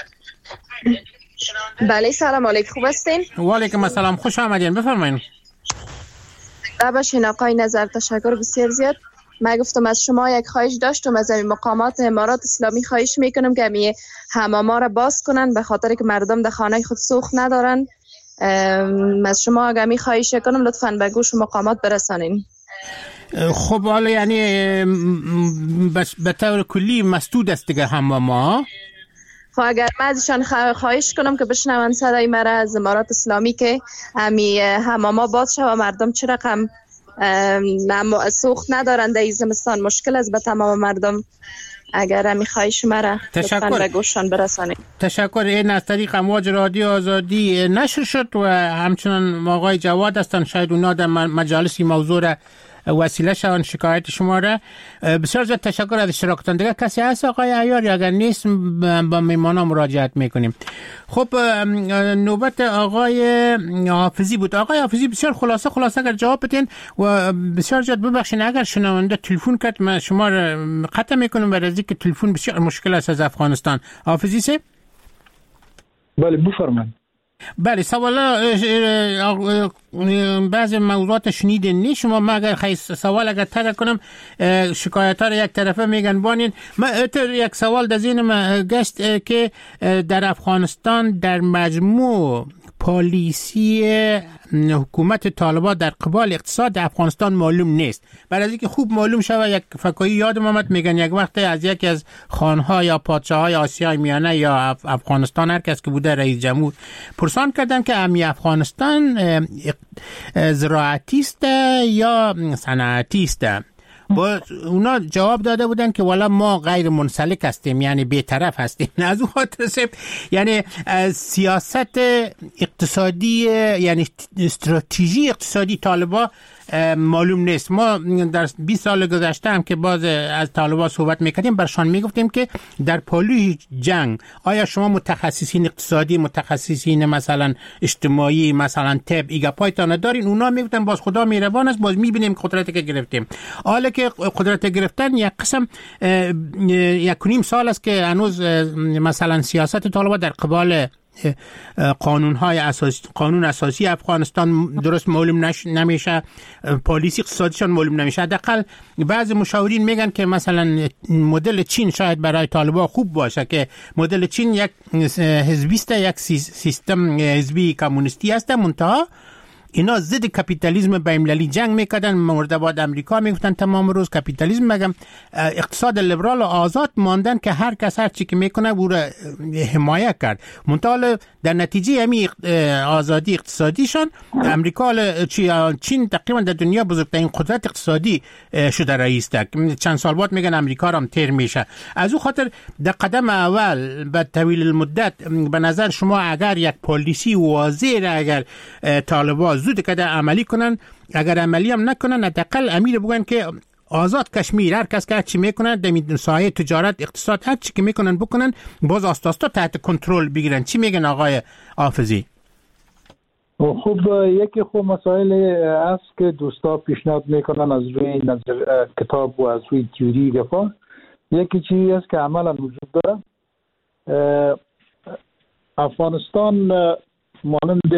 بله سلام علیکم، خوب هستین؟ و علیکم السلام، خوش آمدین، بفرمایید. باشین آقای نظر، تشکر بسیار زیاد. من گفتم از شما یک خواهش داشتم، از این مقامات امارات اسلامی خواهش میکنم که می حماما را باز کنن، به خاطر که مردم در خانه خود سوخت ندارن. از شما اگر می خواهش کنم لطفاً به گوش مقامات برسانین. خب حالا یعنی به طور کلی مسدود است دیگه حماما. خب اگر من ازشان خواهش کنم که بشنون صدای مرا از امارات اسلامی که همی حماما باز شد و مردم چه رقم سوخت ندارن در این زمستان، مشکل است به تمام مردم. اگر همی خواهش مرا لطفاً به گوششان برسانید. تشکر. این از طریق امواج رادیو آزادی نشر شد و همچنان آقای جواد هستن، شاید اونا در مجالس این موضوع را وسیله شون شکایت شما را. بسیار زیاد تشکر از اشتراکتان. دیگه کسی هست آقای عیاری؟ اگر نیست با میمانا مراجعت میکنیم. خب نوبت آقای حافظی بود. آقای حافظی بسیار خلاصه اگر جواب بدین و بسیار زیاد ببخشید اگر شنونده تلفن کرد من شما را قطع میکنم برای اینکه تلفن بسیار مشکل است از افغانستان. حافظی سه؟ بله بفرمایید. بله سوالا بعضی موضوعات شنیدین نی شما. ما اگر سوال اگر تر کنم شکایت ها را یک طرفه میگن بانین. ما یک سوال در ذهنم گشت که در افغانستان در مجموع پالیسی حکومت طالبان در قبال اقتصاد افغانستان معلوم نیست. برای اینکه خوب معلوم شود یک فکایی یادم آمد میگن یک وقت از یکی از خانها یا پادشاهای آسیای میانه یا افغانستان هر کس که بوده رئیس جمهور پرسان کردن که امی افغانستان زراعتی است یا صنعتی است. با اونا جواب داده بودن که والا ما غیر منسلک هستیم، یعنی بی‌طرف هستیم. از اون خاطر یعنی سیاست اقتصادی یعنی استراتژی اقتصادی طالبان معلوم نیست. ما در 20 سال گذشته هم که باز از طالبان صحبت میکردیم برشان میگفتیم که در پالوی جنگ آیا شما متخصصین اقتصادی، متخصصین مثلا اجتماعی، مثلا طب ایگا پایتان دارین؟ اونا میگفتن باز خدا مهربان است، باز میبینیم قدرتی که گرفتیم. حالا که قدرت گرفتن یک قسم 1.5 سال است که هنوز مثلا سیاست طالبان در قبال قانون اساسی افغانستان درست معلوم نمیشه، پالیسی اقتصادیشان معلوم نمیشه. حداقل بعضی مشاورین میگن که مثلا مدل چین شاید برای طالبان خوب باشه که مدل چین یک حزبیست، یک سیستم حزبی کمونیستی است، منتها اینا ضد کپیتالیسم بین‌المللی جنگ میکردن. مورد بعد امریکا میگفتن تمام روز کپیتالیسم، مگم اقتصاد لیبرال و آزاد ماندن که هر کس هر چی که میکنه او را حمایت کرد. منتها در نتیجه همین آزادی اقتصادیشان امریکا چین تقریبا در دنیا بزرگترین قدرت اقتصادی شده رئیس ده. چند سال بعد میگن امریکا را هم تیر میشه. از اون خاطر در قدم اول به طویل المدت به نظر شما اگر یک پالیسی واضح را اگر طالبان زود که عملی کنن، اگر عملی هم نکنن حداقل امیر بگن که آزاد کشمیر هر کس که چی میکنن در ساحه تجارت اقتصاد هر چی که میکنن بکنن باز آستاستا تحت کنترل بگیرن. چی میگن آقای حافظی؟ خب یکی خوب مسائل است که دوستا پیشنهاد میکنن از روی نظر کتاب و از روی تیوری گفا. یکی چیزی است که عملا وجود داره. افغانستان مانند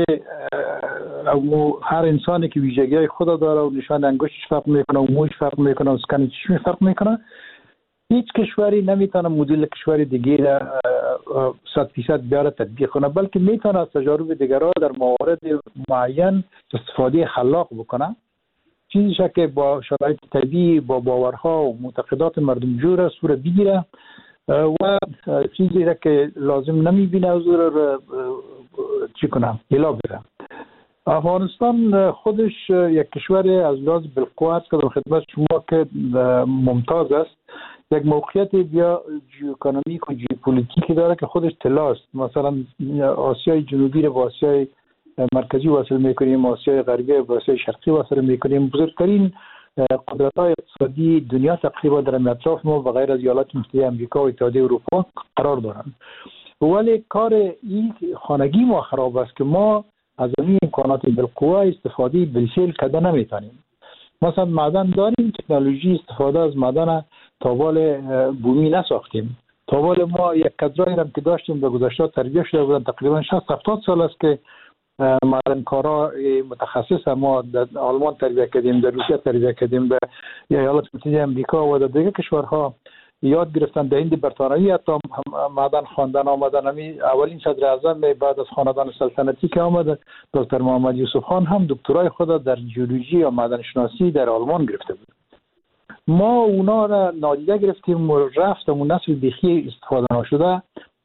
هر انسانی که ویژگی‌های خود داره و نشان انگشتش فرق میکنه و موش فرق میکنه و اسکن چشمش فرق میکنه، هیچ کشوری نمیتونه مدل کشور دیگه را 100% بیاره تطبیق کنه، بلکه میتونه از تجارب دیگران در موارد معین استفاده خلاق بکنه، چیزی که با شرایط طبیعی، با باورها و معتقدات مردم جور صورت بگیره و چیزی را که لازم نمیبینه از را چی کنه الا بره. افغانستان خودش یک کشور از لحاظ بالقوه است که در خدمت شما که ممتاز است، یک موقعیت بیا جیواکونومیک و ژئوپلیتیکی داره که خودش طلاست. مثلا آسیای جنوبی رو با آسیای مرکزی وصل میکنیم، آسیای غربی با آسیای شرقی وصل میکنیم. بزرگترین قدرت‌های اقتصادی دنیا تقریبا در اطراف ما و غیر از ایالات متحده آمریکا و اتحادیه اروپا قرار دارند. ولی کار این خانگی ما خراب است که ما از این امکانات بالقوه استفاده بالفعل کرده نمیتونیم. مثلا معدن داریم، تکنولوژی استفاده از معدن تابال بومی نساختیم. تابال ما یک کادرایی هم که داشتیم به گذشته تربیت شده بودن، تقریبا 60-70 سال است که معدنکارا متخصص ما در آلمان تربیت کردیم، در روسیه تربیت کردیم، به ایالات متحده آمریکا و در دیگر کشورها یاد گرفتن. در هند برطانوی حتی معدن خواندن آمدن. اولین صدر اعظم بعد از خاندان سلطنتی که آمد، دکتر محمد یوسف خان، هم دکترای خود در ژئولوژی یا معدن شناسی در آلمان گرفته بود. ما اونا را نادیده گرفتیم و رفتم و نسل بیخی استفاده نشده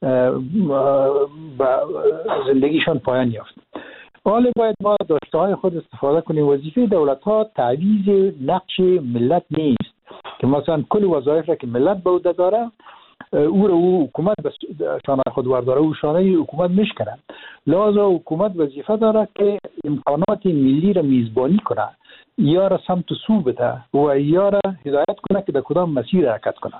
به زندگیشان پایان یافت. حالا باید ما داشته های خود استفاده کنیم. وظیفه دولت ها تعویض نقش ملت نیست که مثلا کل وظایف را که ملت به عهده داره او حکومت به شانه خود ورداره و شانه حکومت میشکنه. لذا حکومت وظیفه داره که امکانات ملی را میزبانی کنه، یا را سمت و سو بده و یا را هدایت کنه که در کدام مسیر حرکت کنه.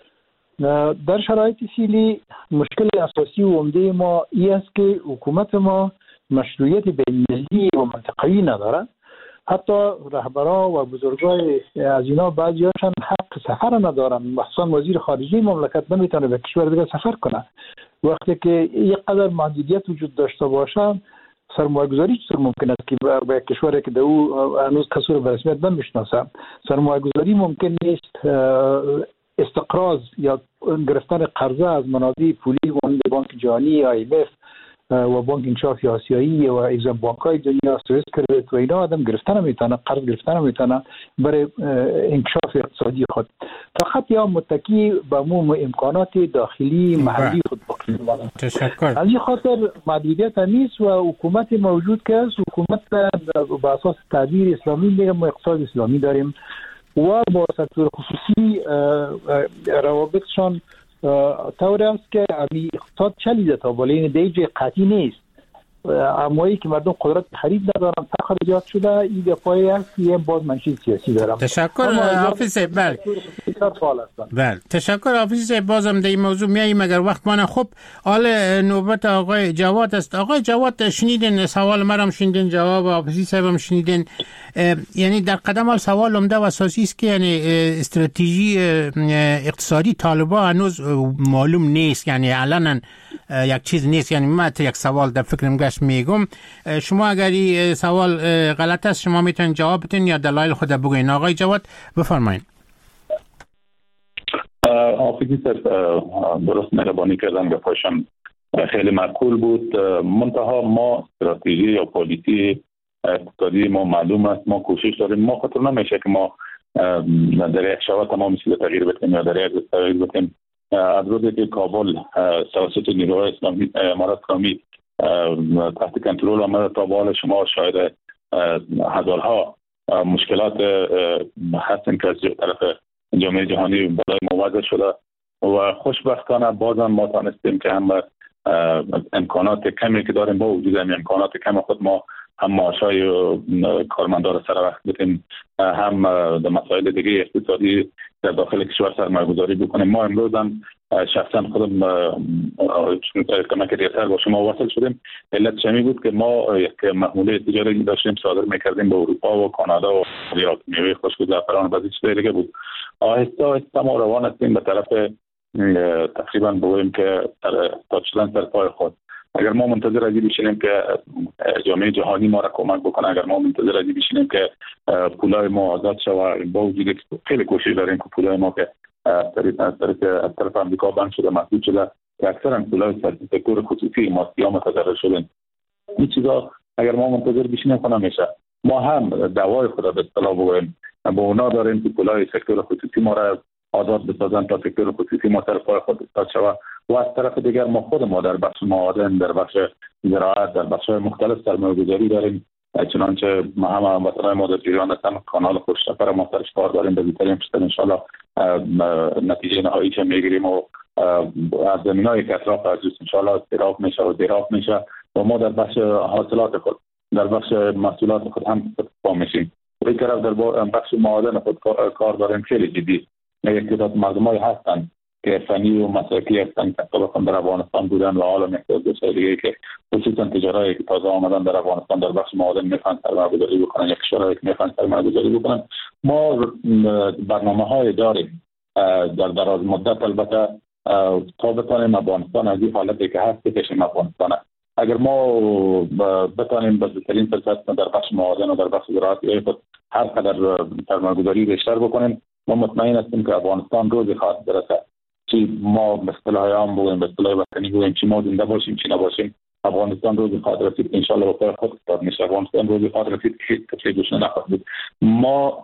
در شرایط فعلی مشکل اساسی و عمده ما این است که حکومت ما مشروعیت بین‌المللی و منطقه‌ای نداره. حتی رهبران و بزرگای از اینا بعضیاشان حق سفر ندارن. مثلا وزیر خارجه مملکت نمیتونه به کشور دیگه سفر کنه. وقتی که یک قدر محدودیت وجود داشته باشه، سرمایه‌گذاری چطور ممکن است که به کشوری که او هنوز کسی رو به رسمیت نمیشناسه؟ سرمایه‌گذاری ممکن نیست. استقراض یا گرفتن قرضه از منابع پولی مانند بانک جهانی، IMF و بانک انشافی آسیایی و ایزن بانک‌های دنیا، سوئیس کردیت و اینا آدم گرفتن نمیتونه، قرض گرفتن نمیتونه برای انکشاف اقتصادی خود. فقط یا متکی به امکانات داخلی محلی خود باقی. تشکر. از این خاطر محدودیت نیست و حکومت موجود که است، حکومت به اساس تعبیر اسلامی میگه ما اقتصاد اسلامی داریم و با سکتور خصوصی روابطشان طور است که امی اقتصاد چلیده تا بالین دیجه قطعی نیست. امایی که مردم قدرت خرید ندارن، فقر ایجاد شده، این دفاعی است که باز منشی سیاسی دارم. تشکر حافظ. بله تشکر حافظ. بازم در این موضوع میاییم مگر وقت مانه. خب حال نوبت آقای جواد است. آقای جواد شنیدین سوال مرام، شنیدین جواب حافظ صاحبم شنیدین. یعنی در قدم حال سوال عمده و اساسی است که یعنی استراتژی اقتصادی طالبان هنوز معلوم نیست، یعنی علنا یک چیز نیست. یعنی من یک سوال در فکرم گشت میگم، شما اگر این سوال غلط است شما میتونید جواب بدین یا دلایل خود بگوین. آقای جواد بفرمایید. حافظی صاحب درست مهربانی کردن، گفتشان خیلی معقول بود. منتها ما استراتژی یا پالیسی اقتصادی ما معلوم است، ما کوشش داریم. ما خطر نمیشه که ما در یک شبه تمام چیز تغییر بدیم یا در یک روز تغییر بدیم. از روزی که کابل توسط نیروهای اسلامی امارات اسلامی تحت کنترل آمده تا به حال شما شاید هزارها مشکلات هستن که از طرف جامعه جهانی بالای موضع شده و خوشبختانه بازم ما تانستیم که هم امکانات کمی که داریم با وجود امکانات کم خود ما هم معاشای کارمندان سر وقت بدیم، هم در مسائل دیگه اقتصادی در داخل کشور سرمایه گذاری بکنیم. ما امروز هم شخصا خودم کمک دیرتر با شما وصل شدیم. علت شمی بود که ما یک محموله تجاری داشتیم صادر میکردیم به اروپا و کانادا و یا میوه خشک و زعفران و بعضی چیزای دیگه بود. آهسته آهسته ما روان هستیم به طرف تقریبا بگوییم که تا شدن سر پای خود. اگر ما منتظر ازی بشینیم که جامعه جهانی ما را کمک بکنه، اگر ما منتظر ازی بشینیم که پولای ما آزاد شود، با وجود خیلی کوشش داریم که پولای ما که از طرف آمریکا بند شده، محدود شده که اکثرا پولای سکتور خصوصی ما یا متضرر شدن. این چیزا اگر ما منتظر بشینیم خود نمیشه. ما هم دعوای خود به اصطلاح بگویم با اونا داریم که پولای سکتور خصوصی ما را آزاد بسازن تا سکتور خصوصی ما سر پای خود استاد شود و از طرف دیگر ما خود ما در بخش معادن، در بخش زراعت، در بخش مختلف سرمایه‌گذاری داریم. چنانچه ما هم هموطنان ما در جریان هستن، کانال خوش‌سفر ما سرش کار داریم، به زودترین فرصت ان شاءالله نتیجه نهایی چه میگیریم و از زمینای که اطراف عزیز ان شاءالله استراف میشه و دیراف میشه و ما در بخش حاصلات خود، در بخش محصولات خود هم استفاده میشیم. به این طرف در بخش معادن خود کار داریم خیلی جدی. یک تعداد مردمایی هستند که فنی و مسلکی هستند که طبعا در افغانستان بودن و حالا میخواد دوستای دیگه که خصوصا تجارایی که تازه آمدن در افغانستان در بخش معادن میخوان سرمایه‌گذاری بکنن، یک کشورایی که میخوان سرمایه‌گذاری بکنن. ما برنامه‌های داریم در دراز مدت، البته تا بتانیم افغانستان از این حالتی که هست بکشیم افغانستان. اگر ما بتانیم به بهترین فرصت در بخش معادن و در بخش زراعت هر قدر سرمایه‌گذاری بیشتر بکنیم، ما مطمئن هستیم که افغانستان روزی خواهد برسه. چی ما به اصطلاح عام بگویم، به اصطلاح وطنی بگویم، چی ما زنده باشیم چی نباشیم، افغانستان روزی خواهد رسید ان شاء الله به پای خود استاد میشه. افغانستان روزی خواهد رسید که کسی گوش نخواهد بود. ما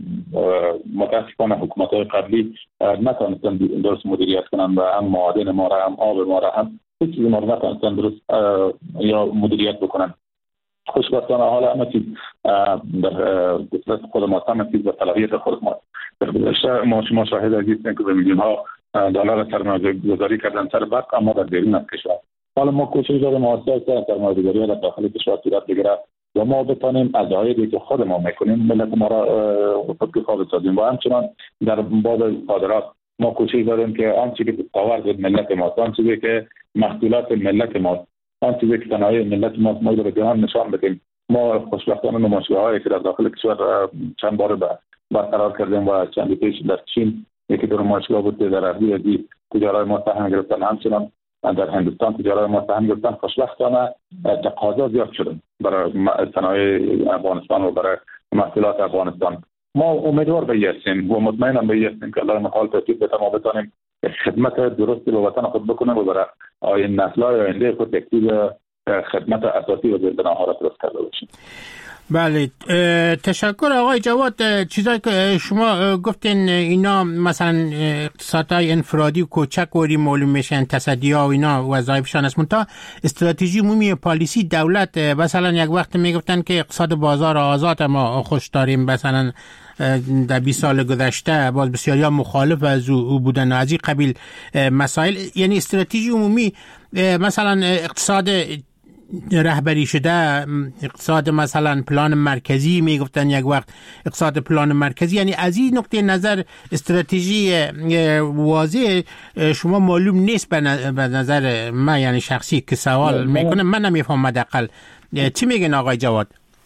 متاسفانه حکومت‌های قبلی نتونستن درست مدیریت کنن و هم معادن ما را، هم آب ما را، هم هیچ چیزی ما را نتونستن درست یا مدیریت بکنن. خوشبختانه حالا همه چیز در دست خود ما، همه چیز به صلاحیت خود ما. در گذشته ما شما شاهد هستیم که به میلیون ها دلار سرمایه‌گذاری کردن سر برق، اما در بیرون از کشور. حالا ما کوشش داریم موثر سرمایه‌گذاری در داخل کشور صورت بگیره و ما بتانیم از عوایدی که خود ما میکنیم ملت ما را خودکفا بسازیم. و همچنان در باب صادرات ما کوشش داریم که آن چیزی که دستاورد ملت ما، آن چیزی که محصولات ملت ما، آن چیزی که صنایع ملت ما رو به جهان نشان بدیم. ما خوشبختانه نمایشگاه‌هایی که در داخل کشور چند بار برقرار کردیم و چند پیش در چین یکی دو نمایشگاه بود در عربی تجارت ما سهم گرفتن، همچنان در هندوستان تجارت ما سهم گرفتن. خوشبختانه تقاضا زیاد شد برای صنایع افغانستان و برای محصولات افغانستان. ما امیدوار هستیم و مطمئنم هستیم که الله متعال توفیق بده ما بتونیم خدمت درستی به وطن خود بکنیم و برای آینده نسل‌های آینده خود یک خدمت اساسی و زنده‌ها را درست کرده باشیم. بله، تشکر آقای جواد. چیزایی که شما گفتین اینا مثلا اقتصادهای انفرادی و کوچک و معلوم میشن، تصدی‌ها و اینا وظایفشان است. منتها استراتژی عمومی پالیسی دولت مثلا یک وقت میگفتن که اقتصاد بازار آزاد ما خوش داریم، مثلا در 20 سال گذشته باز بسیاری ها مخالف از او بودن از این قبیل مسائل. یعنی استراتژی عمومی مثلا اقتصاد رهبری شده، اقتصاد مثلا پلان مرکزی میگفتن یک وقت اقتصاد پلان مرکزی، یعنی از این نقطه نظر استراتژی واضح شما معلوم نیست به نظر من، یعنی شخصی که سوال میکنم من نمیفهم حداقل چی میگن آقای جواد؟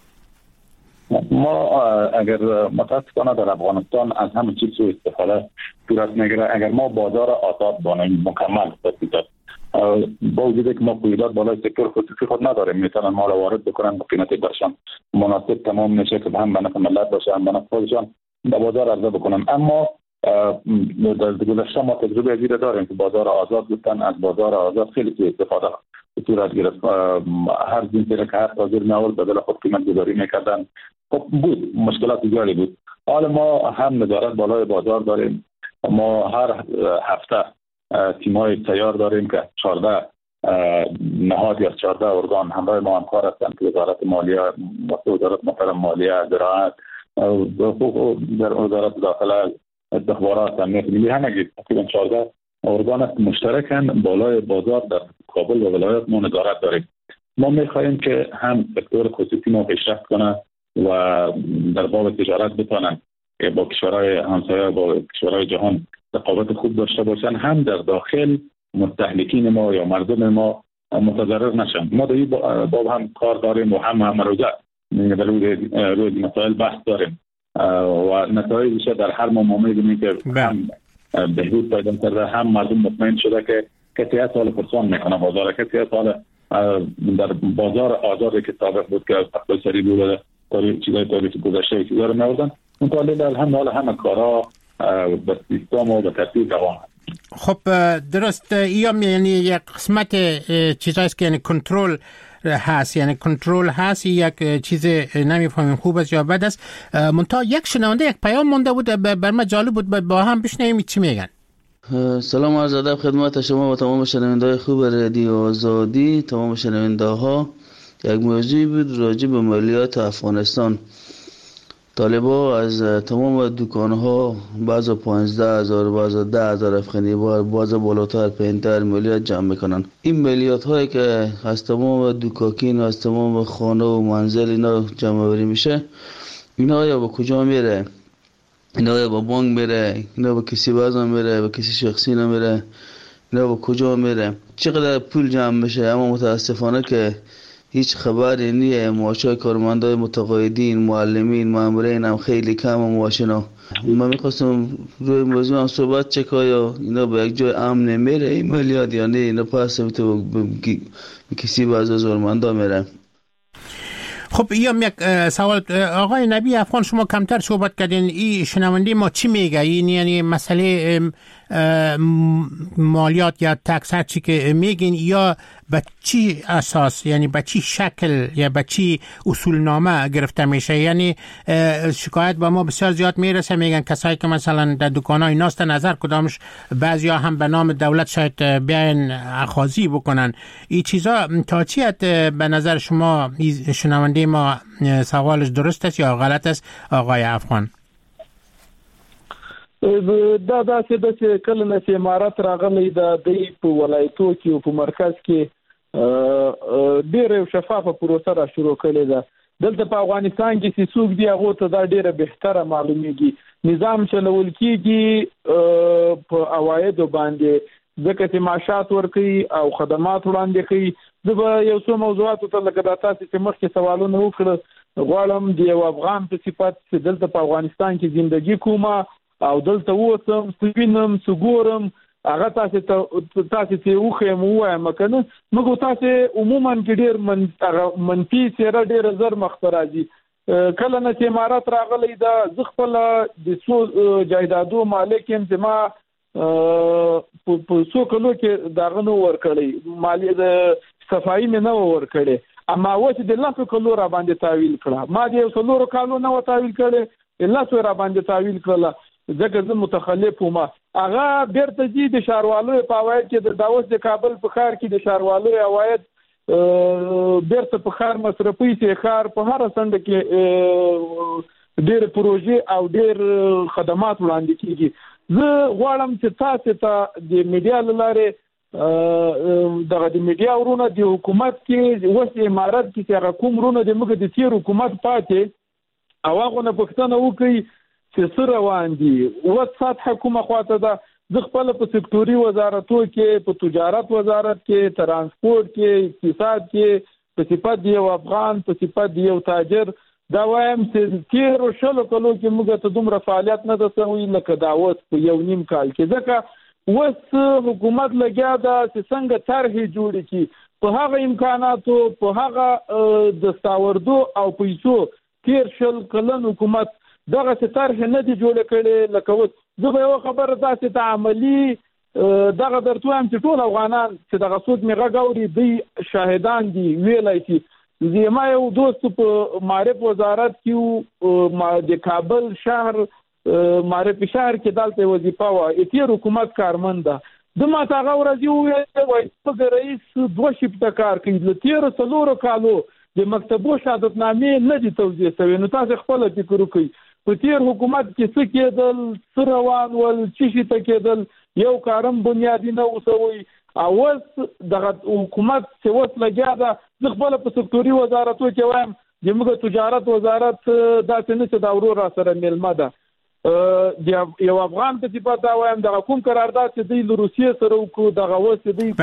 ما اگر متاسفانه در افغانستان از همه چیز سوء استفاده صورت میگیره. اگر ما بازار آزاد بانیم مکمل بسازیم، با وجودی که ما قیودات بالای سکتور خصوصی خود نداریم، میتونن ما را وارد بکنن با قیمتی برشان مناسب تمام میشه که هم به نفع ملت باشه هم به نفع خودشان به بازار عرضه بکنن. اما در گذشته ما تجربه از این داریم که بازار آزاد بودن، از بازار آزاد خیلی سوء استفاده صورت گرفت. هر جنسی را که هر تاجر می‌آورد بدل خود قیمت گذاری میکردن. خب بود مشکلات زیادی بود. حالا ما هم نظارت بالای بازار داریم. ما هر هفته تیم‌های تیار داریم که 14 نهاد یا 14 ارگان همراه ما همکار هستند که وزارت مالیه، وزارت محترم مالیه، زراعت، در وزارت داخله، استخبارات، امنیت ملی، همگی تقریبا 14 ارگان مشترکن بالای بازار در کابل و ولایات ما نظارت داریم. ما می‌خواهیم که هم سکتور خصوصی ما پیشرفت کنه و در باب تجارت بتونن با کشورهای همسایه با کشورهای جهان رقابت خوب داشته باشن، هم در داخل مستهلکین ما یا مردم ما متضرر نشن. ما در این باب هم کار داریم و هم روزه روز مسائل بحث داریم و نتایجش در هر ما می‌بینیم که هم بهبود پیدا کرده، هم مردم مطمئن شده که کسی از حال پرسان میکنه بازار، کسی از حال در بازار آزادی که سابق بود که از تقبل سری بود چیزای تاریخی گذشته چیزا رو می‌آوردن. اون طالب الحمدلله همه کارا به سیستم و به ترتیب روان است. خب درست، یعنی یک قسمت چیزایی است که یعنی کنترل هست، یعنی کنترل هست، یک چیز نمیفهمیم خوب است یا بد است. منتها یک شنونده یک پیام مونده بود، بر من جالب بود، با هم بشنویم چی میگن. سلام عرض ادب خدمت شما و تمام شنونده‌های خوب رادیو آزادی. تمام شنونده‌ها، یک موضوعی بود راجع به مالیات افغانستان. طالبا از تمام دکان‌ها بعض 15,000 بعض 10,000 افغانی بعض بالاتر پایین‌تر مالیات جمع میکنن. این مالیات هایی که از تمام دکاکین و از تمام خانه و منزل اینا جمع آوری میشه، اینا یا به کجا میره؟ اینا یا به بانک میره، اینا به کسی بازم میره، به کسی شخصی نمیره، اینا به کجا میره؟ چقدر پول جمع میشه؟ اما متاسفانه که هیچ خبری نیه. معاشای کارمندای متقاعدین، معلمین، مامورین هم خیلی کم و معاشنا. من میخواستم روی موضوع هم صحبت چکا یا اینا به یک جای امن نمیره این مالیات یا نه اینا پس تو کسی بعض از زورمندا میره. خب یک سوال آقای نبی افغان، شما کمتر صحبت کردین، این شنونده ما چی میگه؟ این یعنی مسئله مالیات یا تکس هر چی که میگین، یا به چی اساس، یعنی به چی شکل یا به چی اصول نامه گرفته میشه؟ یعنی شکایت با ما بسیار زیاد میرسه، میگن کسایی که مثلا در دکانای ناست نظر کدامش، بعضیا هم به نام دولت شاید بیاین اخاذی بکنن. این چیزا تا چیت به نظر شما شنونده ما سوالش درست است یا غلط است آقای افغان؟ دا داسې د چې کله نه چې امارات راغلی د دې په ولایتو کې او په مرکز کې ډېر شفافه پروسه را شروع کړې ده. دلته په افغانستان کې چې څوک دی هغه ته دا ډېره بهتره معلومیږي. نظام چلول کېږي په عوایدو باندې، ځکه چې معاشات ورکوي او خدمات وړاندې کوي. زه به یو څو موضوعاتو ته لکه دا تاسې چې مخکې سوالونه وکړه غواړم د یو افغان په صفت چې دلته په افغانستان کې زندگی کومه او دلته اوسم، سوینم، سګورم، هغه تاسې ته وخیم ووایم کنه. موږ تاسې عموما کې ډېر منفي څیره ډېره زر مخ ته راځي. کله نه چې امارات راغلی دا زه خپله د څو جایدادو مالک یم چې ما په څو کلو کې دغه نه ورکړی، مالیه د صفایي مې نه ورکړی، اما اوس د لسو کلو را باندې تاویل کړه. ما د 100 کالو نه تاویل کړی، لسو را باندې تاویل کړله ځکه زه متخلف وم. هغه بیرته ځي د ښاروالۍ په عواید کې د داوس د کابل په ښار کې د ښاروالۍ عواید بیرته په ښار مصرفي سي. ښار په هر څنډه کې ډېر پروژې او ډېر خدمات وړاندې کیږي. زه غواړم چې تاسو ته د میډیا له لارې دغه د میډیا ورونه د حکومت کې اوس امارات کې چې هغه کوم ورونه د موږ د تیر حکومت پاتې او هغه نه پوښتنه وکړي چې څه روان دي، اوس سطح کومه خواته ده. زه خپل په سکتوري وزارتو کې، په تجارت وزارت کې، ترانسپورت کې، اقتصاد کې په صفت د یو افغان، په صفت د یو تاجر دا وایم چې تیر 20 کلو کې موږ ته دومره فعالیت نه ده شوی لکه دا اوس په 1.5 کال کې. ځکه اوس حکومت لګیا ده چې څنګه طرحې جوړې کړي په هغه امکاناتو، په هغه دستاوردو او پیسو. تیر 20 کلن حکومت دغه طرح نه دی جوړ کړي. لکه اوس زه به یو خبره داسې ته عملی دغه درته وایم چې ټول افغانان چې دغه سود مې غږ اوري دوی شاهدان دي ویلی شي. زما یو دوست په معرف وزارت کې د کابل شهر معرف شهر کې دلته وظیفه وه، تیر حکومت کارمند ده. د ما ته هغه ورځ وویل چې رئیس 2 شفته کار کوي، له تیرو 4 کالو د مکتبو شهادتنامې نه دي توزیع شوې. نو تاسو خپله فکر وکړئ په تیر حکومت کې څه کېدل، څه روان ول، څه شي ته کېدل، یو کارم بنیادي نه وسوي. او اوس دغه حکومت چې اوس لګیا ده، زه خپله په سکتوري وزارتو کې وایم د موږ تجارت وزارت داسې نه چې دا ورور را سره میلمه ده. یو افغان په صفت دا وایم دغه کوم قرارداد چې دوی له روسیې سره وکړو، دغه اوس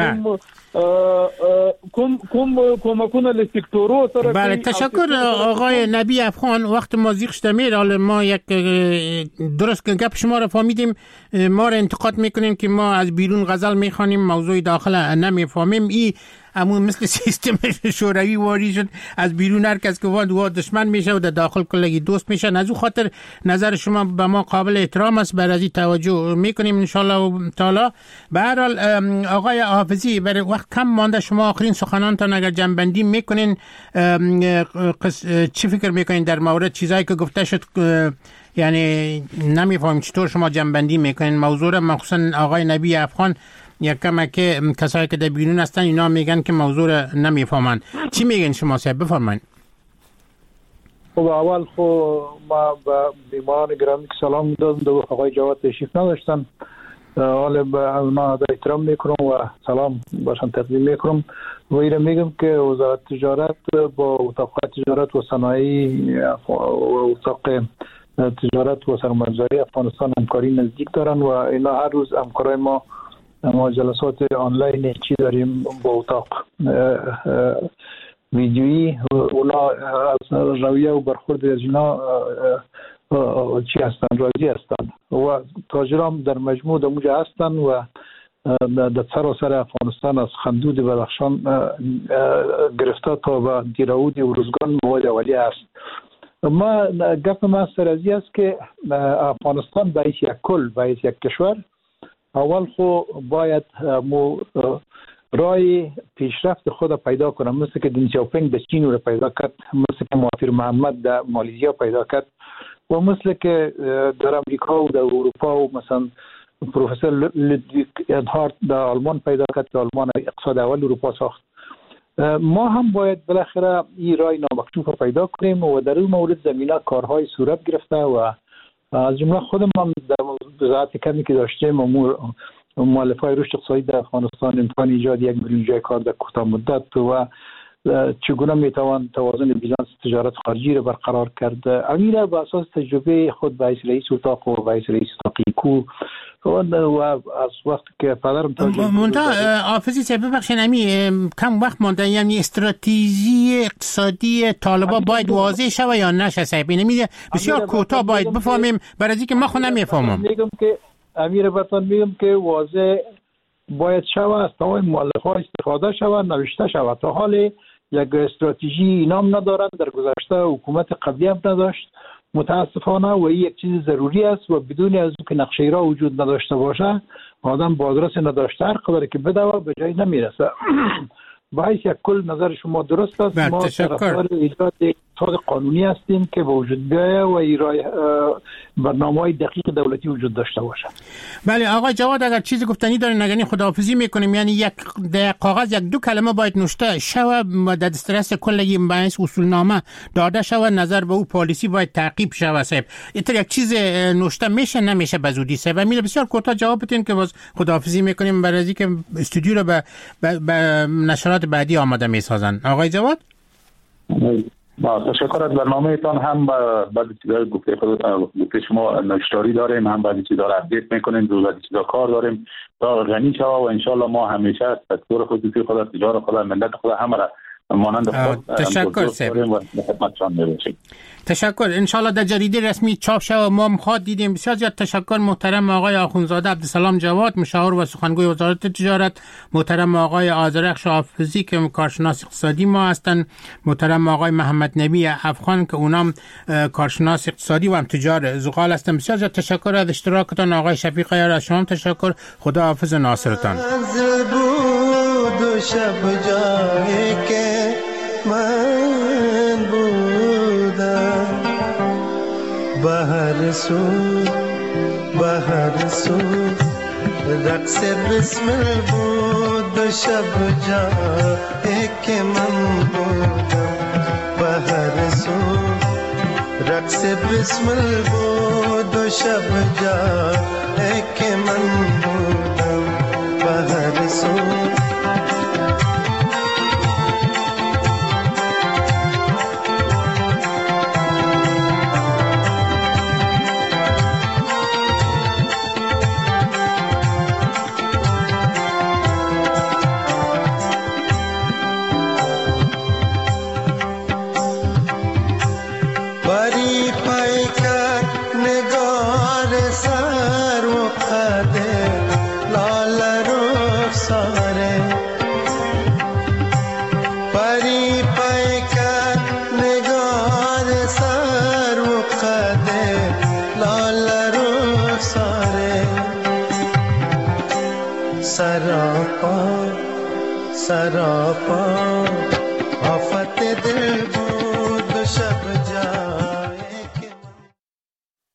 دوی کومکونه له سکتورو سره. بله، تشکر آقای نبی افغان. وقت ما زیغ شده میره. حالا ما یک درست گپ شما را فهمیدیم، ما را انتقاد میکنیم که ما از بیرون غزل میخوانیم، موضوع داخل نمیفهمیم. این همون مثل سیستم شوروی واری شد، از بیرون هر کس که واد دشمن میشه و در داخل کلگی دوست میشن. از او خاطر نظر شما به ما قابل احترام است، بر ازی توجه میکنیم ان شاء الله تعالی. به هر حال آقای حافظی، برای وقت کم مانده، شما آخرین سخنانتان اگر جنبندی میکنین چی فکر میکنین در مورد چیزایی که گفته شد؟ یعنی نمیفهمم چطور شما جنبندی میکنین موضوع را، مخصوصا آقای نبی افغان یک که کسایی که در بیرون هستن اینا میگن که موضوع را نمیفهمن. چی میگن شما صاحب؟ بفرمایید. خب اول ما به بیماران گرامی که سلام دادم، دو آقای جواد تشریف نداشتن، حالا به اونا احترام میکنم و سلام باشن تقدیم میکنم و ایره میگم که وزارت تجارت با اتاق تجارت و صنایع و اتاق تجارت و سرمایه‌گذاری افغانستان همکاری نزدیک دارن و اینا هر روز همکارای ما جلسات آنلاین چی داریم با اتاق ویدیویی، اونا از رویه و برخورد از اینا چی هستن، راضی هستن و تاجرام در مجموع دموجه هستن و در سراسر افغانستان از خندود بدخشان گرفته تا به دیراود و روزگان مواد اولیه است. ما گپ ما سرازی است که افغانستان باید یک کل، باید یک کشور، اول خو باید رای پیشرفت خود پیدا کنم، مثل که دین سیاوپینگ در چین رو پیدا کرد، مثل که مهاتیر محمد در مالزیا پیدا کرد و مثل که در امریکا و در اروپا و مثلا پروفسور لودویگ ادهارت در آلمان پیدا کرد که آلمان اقتصاد اول اروپا ساخت. ما هم باید بالاخره این رای نامکشوف رو پیدا کنیم و در این مورد زمینه کارهای صورت گرفته و از جمله خودم هم در وزارت کمی که داشتیم امور مؤلفه‌های رشد اقتصادی در افغانستان، امکان ایجاد 1 میلیون جای کار در کوتاه مدت و چگونه میتوان توازن بیلانس تجارت خارجی را برقرار کرد. امیر بر اساس تجربه خود وایس رئیس اتاق و وایس رئیس اتاقی و از وقت که پدرم منتها حافظی صاحب ببخشید کم وقت مونده، یعنی استراتژی اقتصادی طالبان باید واضح شوه یا نشه صاحب؟ نمیده بسیار کوتاه باید بفهمیم، برای اینکه ما خود نمیفهمم. میگم که امیر برتان میگم که واضح باید شوه، از تمام مؤلفه‌ها استفاده شوه، نوشته شوه. تا حال یک استراتژی اینام ندارن، در گذشته حکومت قبلی هم نداشت متاسفانه و این یک چیز ضروری است و بدون از که نقشه را وجود نداشته باشه آدم بازرس نداشته هر قدر که بدوه به جای نمیرسه. باید یک کل نظر شما درست است. ما طرفدار ایجاد اقتصاد قانونی هستیم که به وجود بیاید و ایرای برنامه‌های دقیق دولتی وجود داشته باشه. بله آقای جواد، اگر چیزی گفتنی دارین نگنی خداحافظی میکنیم. یعنی یک در کاغذ 1-2 کلمه باید نوشته شود و در دسترس کل بحث اصولنامه داده شود، نظر به او پالیسی باید تعقیب شود صاحب. اینطور یک چیز نوشته میشه نمیشه به زودی صاحب. میره بسیار کوتاه جواب بدین که باز خداحافظی میکنیم برای اینکه استودیو رو به نشرات بعدی آماده میسازن. آقای جواد تشکر از برنامه‌تان. هم بعضی چیزا گفته خودتان گفته شما نشتاری داریم، هم بعضی چیزا رو اپدیت میکنیم، بعضی چیزا کار داریم تا غنی شوه و ان شاء الله ما همیشه از سکتور خصوصی خود، تجارت خود، ملت خود همه را مانند خود تشکر و خدمتشان می‌باشیم. تشکر. انشالله در جریده رسمی چاپ شود. ما مخاط دیدیم. بسیار زیاد تشکر محترم آقای آخوندزاده عبدالسلام جواد، مشاور و سخنگوی وزارت تجارت، محترم آقای آذرخش حافظی که کارشناس اقتصادی ما هستند، محترم آقای محمد نبی افغان که اونام کارشناس اقتصادی و هم تجار زغال هستند. بسیار زیاد تشکر از اشتراکتان. آقای شفیق یار از شما تشکر. خدا حافظ ناصرتان. شب جایی که من بودم بهر سو رقص بسمل بود شب جایی که من بودم بهر سو رقص بسمل بود شب جایی که من بودم بهر سو सारे सरापा सरापा